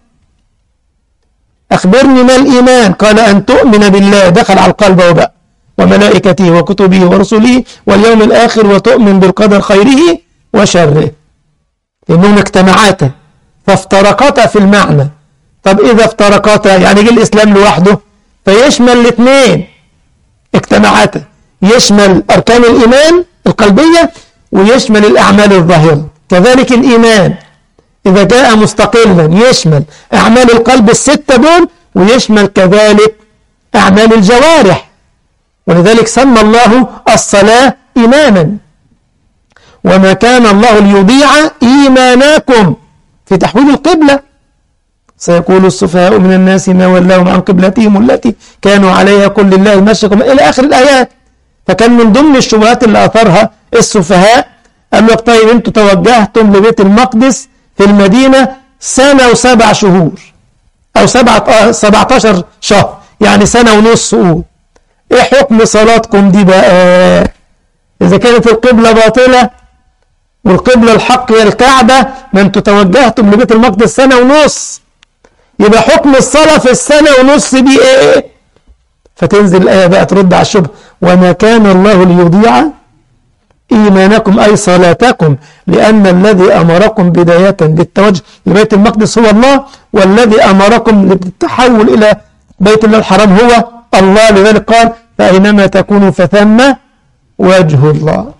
أخبرني ما الإيمان؟ قال أن تؤمن بالله، دخل على القلب وبقى، وملائكته وكتبه ورسله واليوم الآخر، وتؤمن بالقدر خيره وشره. لأنهم اجتمعاتا فافترقتا في المعنى. طب إذا افترقتا يعني جه الإسلام لوحده فيشمل الاثنين، اجتمعاتا يشمل أركان الإيمان القلبية ويشمل الأعمال الظاهرة. كذلك الإيمان إذا جاء مستقلا يشمل أعمال القلب الستة دول ويشمل كذلك أعمال الجوارح. ولذلك سمى الله الصلاة إيمانا، وما كان الله ليضيع إيمانكم في تحويل القبلة. سيقول السفهاء من الناس ما ولاهم عن قبلتهم التي كانوا عليها قل لله المشرق إلى آخر الآيات. فكان من ضمن الشبهات اللي أثرها السفهاء، قال لك طيب أنتم توجهتم لبيت المقدس في المدينة سنة و7 شهور أو 17 شهر، يعني سنة ونص. قول إيه حكم صلاتكم دي بقى؟ إذا كانت القبلة باطلة والقبلة الحق هي الكعبة، ما أنتم توجهتم لبيت المقدس سنة ونص، يبقى حكم الصلاة في السنة ونص دي إيه؟ فتنزل الآية بقى ترد على الشبهة، وما كان الله ليضيع إيمانكم أي صلاتكم، لأن الذي أمركم بداية بالتوجه لبيت المقدس هو الله، والذي أمركم بالتحول إلى بيت الله الحرام هو الله. لذلك قال فأينما تكونوا فثم وجه الله.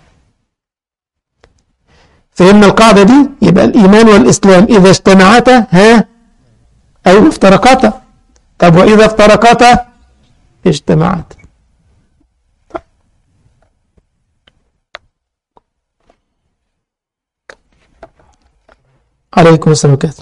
فهمنا القاعدة دي؟ يبقى الإيمان والإسلام إذا اجتمعتا أو افترقتا. طب وإذا افترقتا اجتمعتا. عليكم السلام عليكم.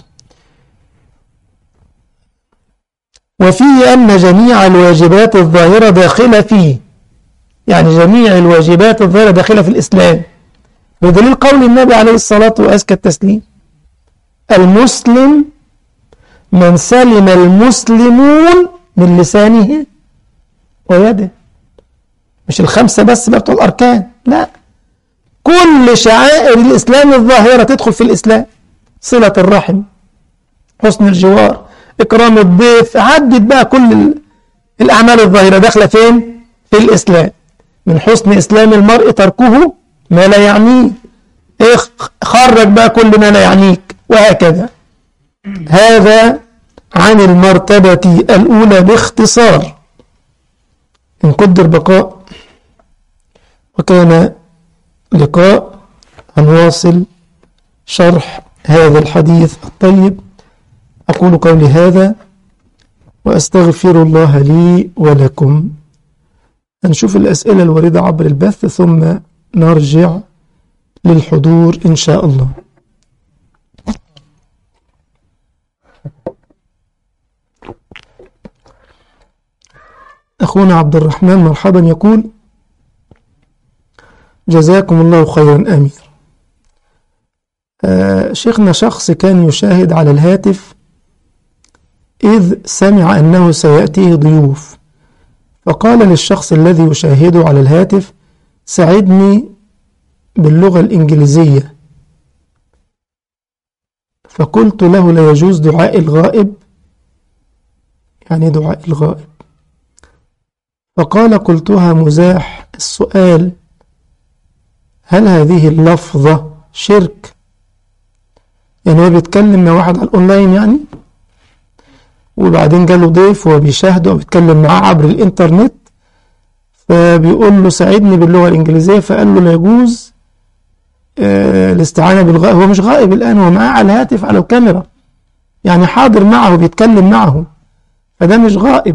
وفيه أن جميع الواجبات الظاهرة داخلة فيه، يعني جميع الواجبات الظاهرة داخلة في الإسلام، بدليل قول النبي عليه الصلاة وأزكى التسليم المسلم من سلم المسلمون من لسانه ويده. مش الخمسة بس بقى بتوع الأركان، لا، كل شعائر الإسلام الظاهرة تدخل في الإسلام. صلة الرحم، حسن الجوار، إكرام الضيف، عدت بقى كل الأعمال الظاهرة داخلة فين؟ في الإسلام. من حسن إسلام المرء تركه ما لا يعنيه، خرج بقى كل ما لا يعنيك، وهكذا. هذا عن المرتبة الأولى باختصار. إن قدر بقاء وكان لقاء هنواصل شرح هذا الحديث الطيب. أقول قولي هذا وأستغفر الله لي ولكم. هنشوف الأسئلة الواردة عبر البث ثم نرجع للحضور إن شاء الله. أخونا عبد الرحمن مرحبا يقول: جزاكم الله خيرا أمير. شيخنا، شخص كان يشاهد على الهاتف إذ سمع أنه سيأتيه ضيوف، فقال للشخص الذي يشاهده على الهاتف: ساعدني باللغة الإنجليزية. فقلت له: لا يجوز دعاء الغائب. يعني دعاء الغائب؟ فقال: قلتها مزاح. السؤال: هل هذه اللفظة شرك؟ يعني هو بيتكلم مع واحد على الأونلاين يعني، وبعدين جاله ضيف وهو بيشاهده وبيتكلم معاه عبر الإنترنت، فبيقول له: ساعدني باللغة الإنجليزية. فقال له: لا يجوز الاستعانة بالغائب. هو مش غائب الآن، هو معاه على الهاتف على الكاميرا، يعني حاضر معه بيتكلم معه، فده مش غائب.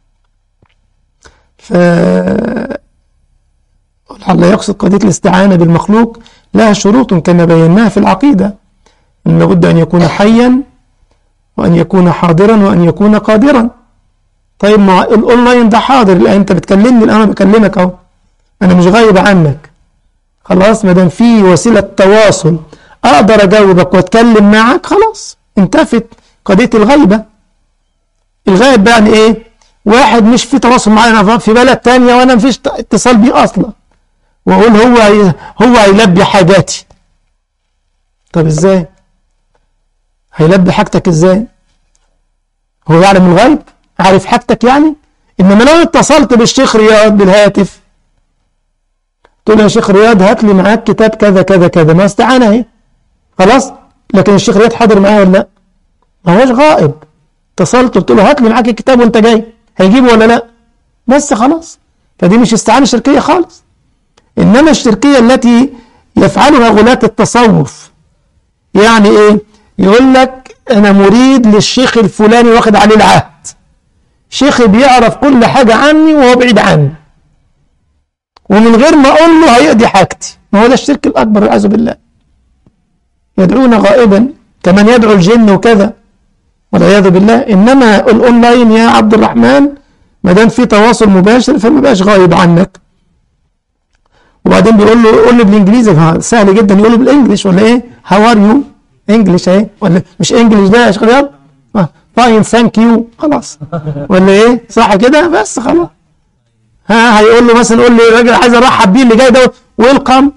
لعل يقصد قضية الاستعانة بالمخلوق لها شروط كما بيناها في العقيدة، إن لابد أن يكون حيا وأن يكون حاضرا وأن يكون قادرا. طيب مع الأونلاين ده حاضر الآن، أنت بتكلمني الآن، أنا بكلمك أهو، أنا مش غايب عنك خلاص. ما دام في وسيلة تواصل أقدر أجاوبك وأتكلم معك، خلاص انتفت قضية الغيبة. الغائب يعني إيه؟ واحد مش في تواصل معايا في بلد تانية وأنا مفيش اتصال بيه أصلا، وأقول هو هيلبي حاجاتي. طب إزاي؟ هيلبي حاجتك إزاي؟ هو يعلم الغيب؟ عارف حاجتك يعني؟ إنما لو اتصلت بالشيخ رياض بالهاتف، تقول يا شيخ رياض هات لي معاك كتاب كذا كذا كذا، ما استعانة اهي خلاص. لكن الشيخ رياض حاضر معايا ولا لا؟ ما هوش غائب. اتصلت قلت له هات لي معاك الكتاب وانت جاي، هيجيبه ولا لا؟ بس خلاص. فدي مش استعانة شركية خالص. إنما الشركية التي يفعلها غلاة التصوف، يعني إيه؟ يقول لك أنا مريد للشيخ الفلاني واخد عليه العهد، شيخي بيعرف كل حاجة عني وهو بعيد عني، ومن غير ما أقول له هيقضي حاجتي. ما هو ده الشرك الأكبر والعياذ بالله. يدعون غائبا كمن يدعو الجن وكذا والعياذ بالله. إنما الأونلاين يا عبد الرحمن ما دام في تواصل مباشر فما بقاش غايب عنك. وبعدين بيقول له قول له بالانجليزي، سهل جدا يقول له بالانجلش ولا ايه؟ هاو ار يو؟ انجلش اهي، ولا مش انجلش ده يا شيخ رياض؟ فاين ثانك يو، خلاص ولا ايه؟ صح كده؟ بس خلاص. هيقول له مثلا قول لي الراجل عايز ارحب بيه اللي جاي ده ويلقم،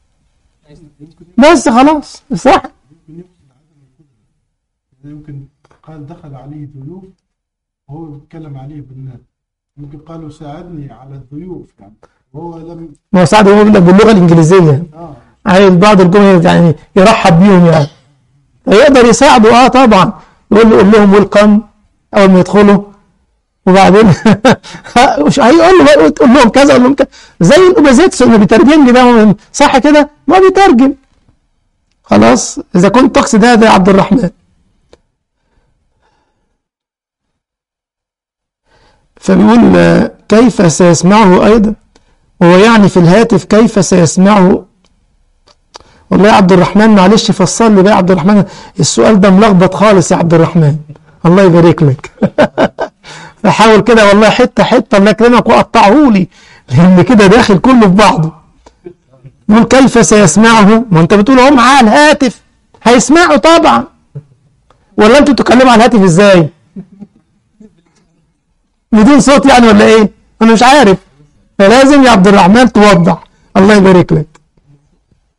بس خلاص. صح. يمكن قال دخل عليه ضيوف وهو بيتكلم عليه بالناس، ممكن قالوا ساعدني على الضيوف يعني، وهو لم. ما هو ساعده هو باللغه الانجليزيه، عايز بعض الجمل يعني يرحب بيهم يعني، فيقدر يساعده. طبعا يقول له قول لهم ويلكم اول ما يدخلوا، وبعدين هيقول له قول لهم كذا قول لهم كذا، زي الاوبازيتس اللي بيترجم لي ده، صح كده؟ ما بيترجم خلاص. اذا كنت تقصد هذا يا عبد الرحمن. فبيقول كيف سيسمعه أيضا، وهو يعني في الهاتف كيف سيسمعه؟ والله يا عبد الرحمن معلش فصل لي بقى يا عبد الرحمن، السؤال ده ملخبط خالص يا عبد الرحمن، الله يبارك لك. فحاول كده والله حتة حتة الله يكرمك وقطعه لي، لأن كده داخل كله في بعضه. يقول كيف سيسمعه؟ ما أنت بتقول هو معاه الهاتف هيسمعه طبعا، ولا أنتوا تتكلموا على الهاتف إزاي؟ بدون صوت يعني ولا ايه؟ انا مش عارف. فلازم يا عبد الرحمن توضح، الله يبارك لك.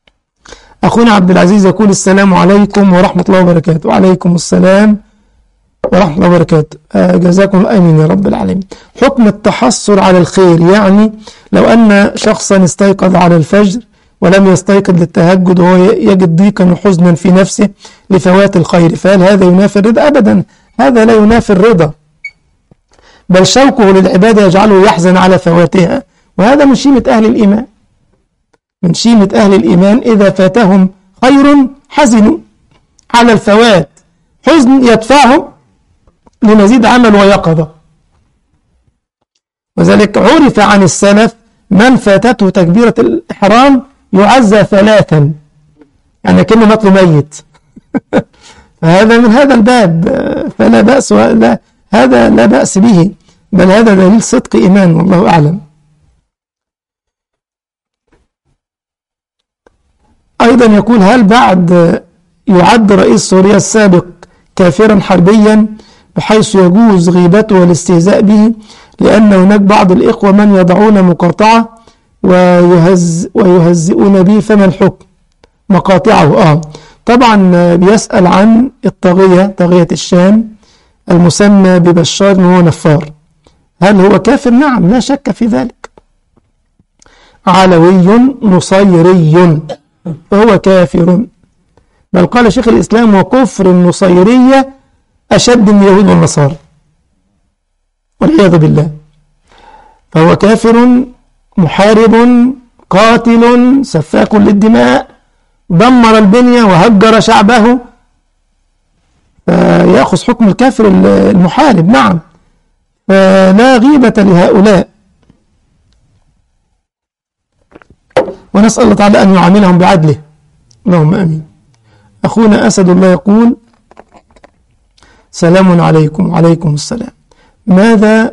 اخونا عبد العزيز يقول السلام عليكم ورحمة الله وبركاته. وعليكم السلام ورحمة الله وبركاته. جزاكم آمين يا رب العالمين. حكم التحصل على الخير، يعني لو أن شخصا استيقظ على الفجر ولم يستيقظ للتهجد وهو يجد ضيقا وحزنا في نفسه لفوات الخير، فهل هذا ينافي الرضا؟ أبدا، هذا لا ينافي الرضا، بل شوقه للعبادة يجعله يحزن على فواتها، وهذا من شيمة أهل الإيمان. من شيمة أهل الإيمان إذا فاتهم خير حزنوا على الفوات، حزن يدفعهم لمزيد عمل ويقظة. وذلك عرف عن السلف من فاتته تكبيرة الإحرام يعزى 3، يعني كأنه مطلو ميت. فهذا من هذا الباب، فلا بأس، ولا هذا لا بأس به، بل هذا دليل صدق إيمان، والله أعلم. أيضا يقول: هل بعد يعد رئيس سوريا السابق كافرا حربيا بحيث يجوز غيبته والاستهزاء به، لأن هناك بعض الإخوة من يضعون مقاطعة ويهزئون به، فما الحكم؟ مقاطعه طبعا بيسأل عن الطاغية، طاغية الشام المسمى ببشار وهو نفار، هل هو كافر؟ نعم، لا شك في ذلك، علوي نصيري فهو كافر، بل قال شيخ الإسلام: وكفر النصيرية أشد من اليهود والنصارى، والعياذ بالله. فهو كافر محارب قاتل سفاك للدماء، دمر البنية وهجر شعبه، فيأخذ حكم الكافر المحارب. نعم، فلا غيبة لهؤلاء، ونسأل الله تعالى أن يعاملهم بعدله، اللهم آمين. أخونا أسد الله يقول: سلام عليكم. وعليكم السلام. ماذا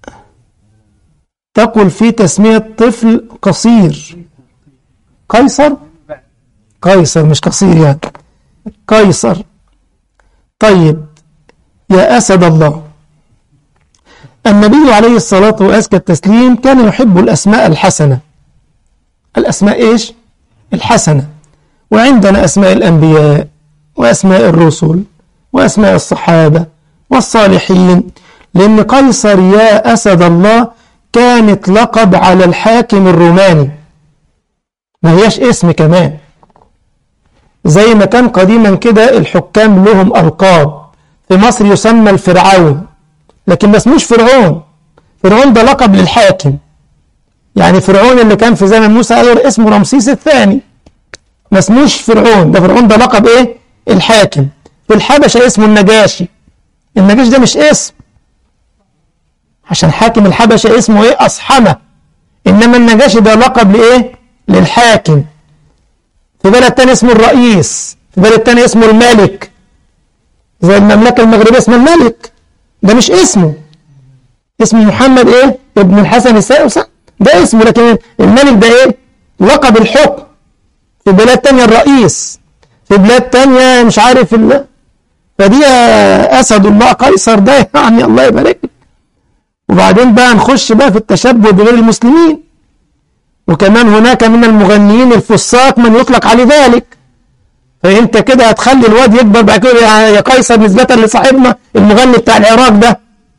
تقول في تسمية طفل قصير؟ قيصر؟ قيصر مش قصير يعني، قيصر. طيب يا أسد الله، النبي عليه الصلاة وأزكى التسليم كان يحب الأسماء الحسنة. الأسماء إيش؟ الحسنة. وعندنا أسماء الأنبياء وأسماء الرسل وأسماء الصحابة والصالحين، لأن قيصر يا أسد الله كانت لقب على الحاكم الروماني، ما هياش اسم كمان، زي ما كان قديما كده الحكام لهم ألقاب. في مصر يسمى الفرعون، لكن ما اسموش فرعون، فرعون ده لقب للحاكم. يعني فرعون اللي كان في زمن موسى قالوا اسمه رمسيس الثاني، ما اسموش فرعون، ده فرعون ده لقب ايه؟ الحاكم. في الحبشة اسمه النجاشي، النجاشي ده مش اسم، عشان حاكم الحبشة اسمه ايه؟ أصحمة، إنما النجاشي ده لقب لإيه؟ للحاكم. في بلد تاني اسمه الرئيس، في بلد تاني اسمه الملك، زي المملكة المغربية اسمه الملك، ده مش اسمه، اسمه محمد ايه؟ ابن الحسن السادس، ده اسمه، لكن الملك ده ايه؟ لقب الحكم. في بلاد تانية الرئيس، في بلاد تانية مش عارف فدي أسد الله قيصر ده يعني الله يبارك. وبعدين بقى نخش بقى في التشبه بغير المسلمين، وكمان هناك من المغنيين الفساق من يطلق عليه ذلك، فانت كده هتخلي الواد يكبر بقى كده يا قيصر نسبة لصاحبنا المغني بتاع العراق ده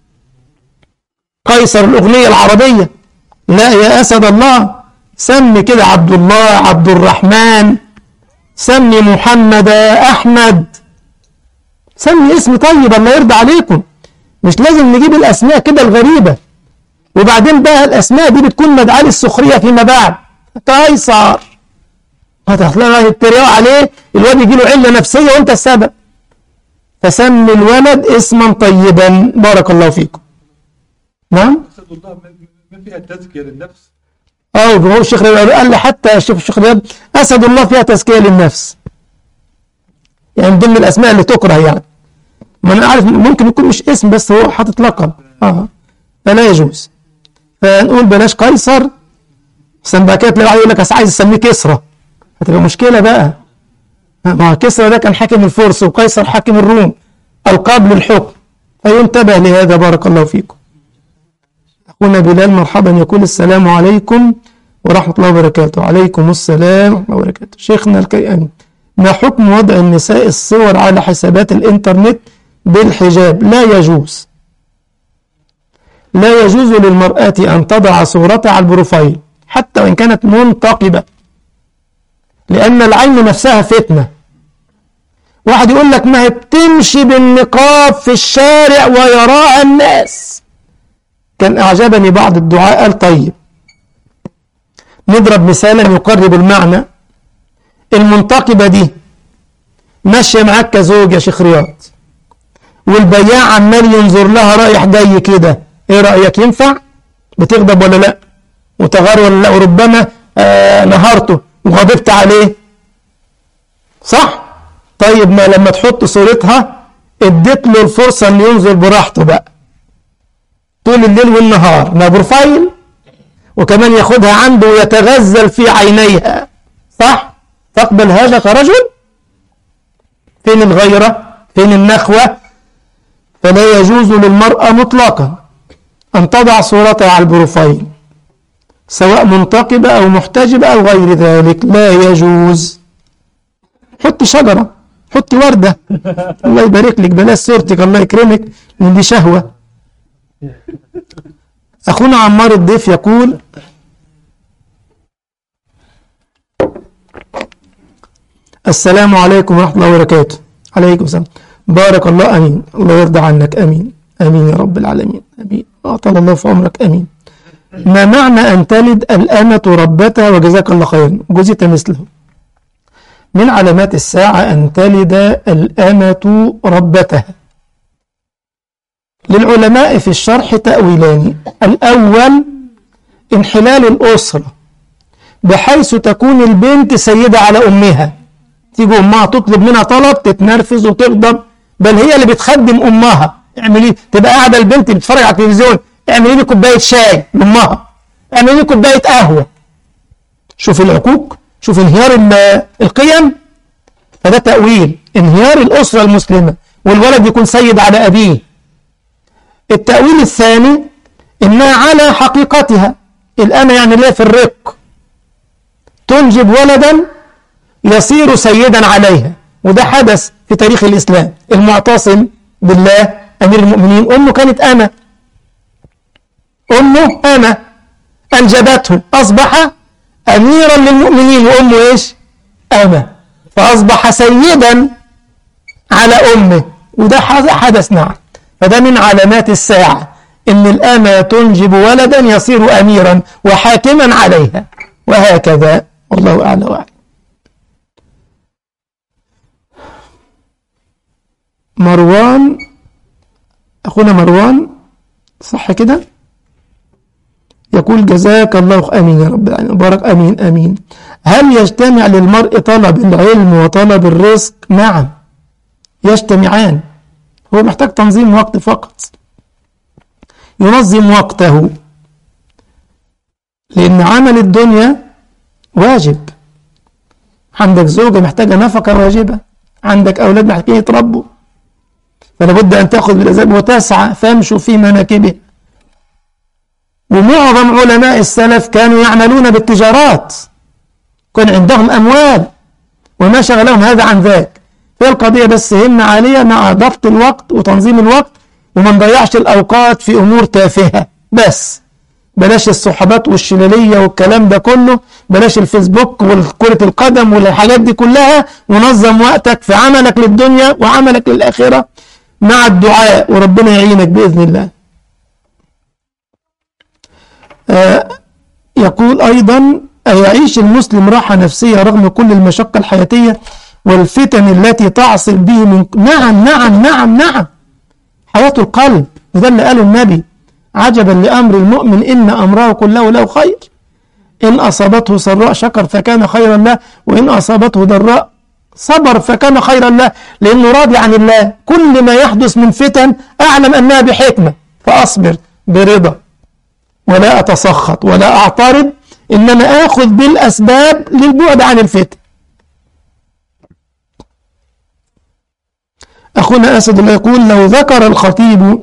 قيصر الأغنية العربية. لا يا أسد الله، سمي كده عبد الله، عبد الرحمن، سمي محمد، أحمد، سمي اسم طيب الله يرضى عليكم، مش لازم نجيب الأسماء كده الغريبة. وبعدين بقى الأسماء دي بتكون مدعاة للسخرية فيما بعد. قيصر هتلاقي يتريقوا عليه، الواد يجي له علة نفسية وانت السبب. فسمي الولد اسما طيبا، بارك الله فيكم. نعم؟ أسد الله ما فيها تزكية للنفس؟ هو الشيخ قال لي، حتى الشيخ رياض أسد الله فيها تزكية للنفس، يعني من ضمن الأسماء اللي تكره يعني. ما أنا عارف ممكن يكون مش اسم بس هو حاطط لقب، فلا يجوز. فنقول بلاش قيصر، عشان بقى كده تلاقي واحد يقول لك عايز اسميه كسرى، هتبقى مشكلة بقى. ما كسرى ده كان حاكم الفرس وقيصر حاكم الروم، ألقاب للحكم، فينتبه لهذا. بارك الله فيكم. أخونا بلال مرحبا يقول: السلام عليكم ورحمة الله وبركاته. عليكم السلام ورحمة الله وبركاته. شيخنا الكريم، ما حكم وضع النساء الصور على حسابات الإنترنت بالحجاب لا يجوز. لا يجوز للمرأة أن تضع صورتها على البروفايل حتى وإن كانت منتقبة، لأن العين نفسها فتنة. واحد يقول لك ما هي بتمشي بالنقاب في الشارع ويراها الناس. كان أعجبني بعض الدعاء قال طيب نضرب مثالا يقرب المعنى. المنتقبة دي ماشية معاك كزوج يا شيخ رياض، والبياع عمال ينظر لها رايح جاي كده، ايه رأيك؟ ينفع؟ بتغضب ولا لا؟ وتغار ولا لا؟ وربما نهارته وغضبت عليه، صح؟ طيب ما لما تحط صورتها اديت له الفرصة ان ينظر براحته بقى طول الليل والنهار، ما بروفايل، وكمان ياخدها عنده ويتغزل في عينيها، صح؟ تقبل هذا كرجل؟ فين الغيرة؟ فين النخوة؟ فلا يجوز للمرأة مطلقا أن تضع صورتها على البروفايل سواء منتقبة أو محتجبة أو غير ذلك، لا يجوز. حط شجرة، حط وردة، الله يبارك لك، بلاش صورتك الله يكرمك، من دي شهوة. أخونا عمار الضيف يقول السلام عليكم ورحمة الله وبركاته. عليكم السلام. بارك الله، أمين، الله يرضى عنك، أمين أمين يا رب العالمين، أمين، أطال الله في عمرك، أمين. ما معنى أن تلد الأمة ربتها؟ وجزاك الله خيرا، جزيت مثله. من علامات الساعة أن تلد الأمة ربتها. للعلماء في الشرح تأويلان. الأول انحلال الأسرة بحيث تكون البنت سيدة على أمها، تيجي أمها تطلب منها طلب تتنرفز وتغضب، بل هي اللي بتخدم أمها. اعملي، تبقى قاعدة البنت بتتفرج على التلفزيون، اعملي لي كوباية شاي لأمها، اعملي لي كوباية قهوة. شوف العقوق، شوف انهيار القيم. فده تأويل انهيار الأسرة المسلمة، والولد يكون سيد على أبيه. التأويل الثاني إنها على حقيقتها، الأمة يعني ليه في الرق، تنجب ولدا يصير سيدا عليها، وده حدث في تاريخ الإسلام. المعتصم بالله أمير المؤمنين أمه كانت أمة، أمه أمة أنجبته، أصبح أميرا للمؤمنين وأمه إيش؟ أمة، فأصبح سيدا على أمه، وده حدث. نعم، فده من علامات الساعة إن الأمة تنجب ولدا يصير أميرا وحاكما عليها، وهكذا. والله أعلى وأعلم. مروان، أخونا مروان، صح كده؟ يقول جزاك الله، أمين يا رب العالمين، بارك، أمين أمين. هل يجتمع للمرء طلب العلم وطلب الرزق؟ نعم يجتمعان، هو محتاج تنظيم وقت فقط، ينظم وقته، لأن عمل الدنيا واجب. عندك زوجة محتاجة نفقة واجبة، عندك أولاد محتاجين يتربوا، فلا بد أن تأخذ بالأسباب وتسعى، فامشوا في مناكبه. ومعظم علماء السلف كانوا يعملون بالتجارات، كان عندهم أموال وما شغلهم هذا عن ذاك. فالقضية بس همنا عليها مع ضبط الوقت وتنظيم الوقت، وما نضيعش الأوقات في أمور تافهة. بس بلاش الصحبات والشلالية والكلام ده كله، بلاش الفيسبوك والكرة القدم والحاجات دي كلها، ونظم وقتك في عملك للدنيا وعملك للآخرة مع الدعاء، وربنا يعينك بإذن الله. يقول أيضا أيعيش المسلم راحة نفسية رغم كل المشقة الحياتية والفتن التي تعصل به من؟ نعم نعم نعم نعم، حياة القلب، وده اللي قاله النبي: عجبا لأمر المؤمن إن أمره كله له خير، إن أصابته سراء شكر فكان خيرا له، وإن أصابته ضراء صبر فكان خيرا له، لأنه راضي عن الله. كل ما يحدث من فتن أعلم أنها بحكمة، فأصبر برضا ولا أتسخط ولا أعترض، إنما آخذ بالأسباب للبعد عن الفتن. أخونا أسد الله يقول: لو ذكر الخطيب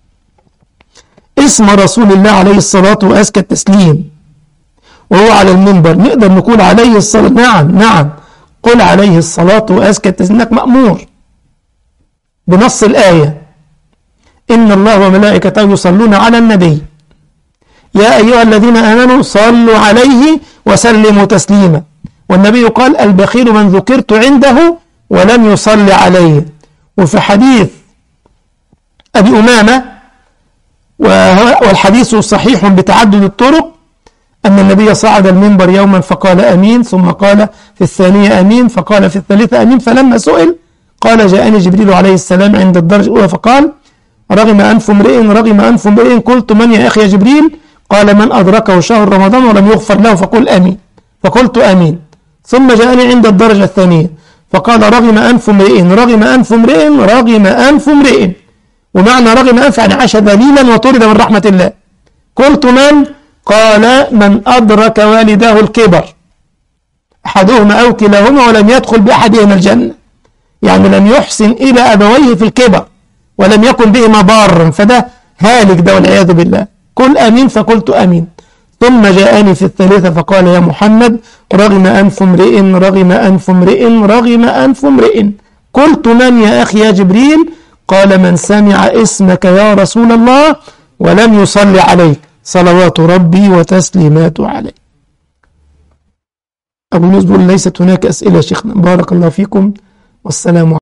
اسم رسول الله عليه الصلاة وأزكى التسليم وهو على المنبر، نقدر نقول عليه الصلاة؟ نعم نعم، قل عليه الصلاة وأزكى التسليم، إنك مأمور. بنص الآية: إن الله وملائكته يصلون على النبي يا أيها الذين آمنوا صلوا عليه وسلموا تسليما. والنبي قال: البخيل من ذكرت عنده ولم يصلي عليه. وفي حديث أبي أمامة، والحديث صحيح بتعدد الطرق، أن النبي صعد المنبر يوما فقال أمين، ثم قال في الثانية أمين، فقال في الثالثة أمين. فلما سئل قال: جاءني جبريل عليه السلام عند الدرجة الأولى فقال: رغم أنف امرئ رغم أنف امرئ. قلت: من يا أخي يا جبريل؟ قال: من أدركه شهر رمضان ولم يغفر له فقل أمين. فقلت أمين. ثم جاءني عند الدرجة الثانية فقال: رغم أنف امرئ رغم أنف امرئ رغم أنف امرئ. ومعنى رغم أنف يعني عاش ذليلا وطرد من رحمة الله. قلت: من؟ قال: من أدرك والداه الكبر أحدهما أو كلاهما ولم يدخل بأحدهما الجنة، يعني لم يحسن إلى أبويه في الكبر ولم يكن بهما بارا، فده هالك ده والعياذ بالله. قل أمين. فقلت أمين. ثم جاءني في الثالثة فقال: يا محمد رغم أنف امرئ رغم أنف امرئ رغم أنف امرئ. قلت: من يا أخي يا جبريل؟ قال: من سمع اسمك يا رسول الله ولم يصلي عليك صلوات ربي وتسليماته عليه. أبو يوسف بيقول: ليست هناك أسئلة يا شيخنا. بارك الله فيكم والسلام عليكم.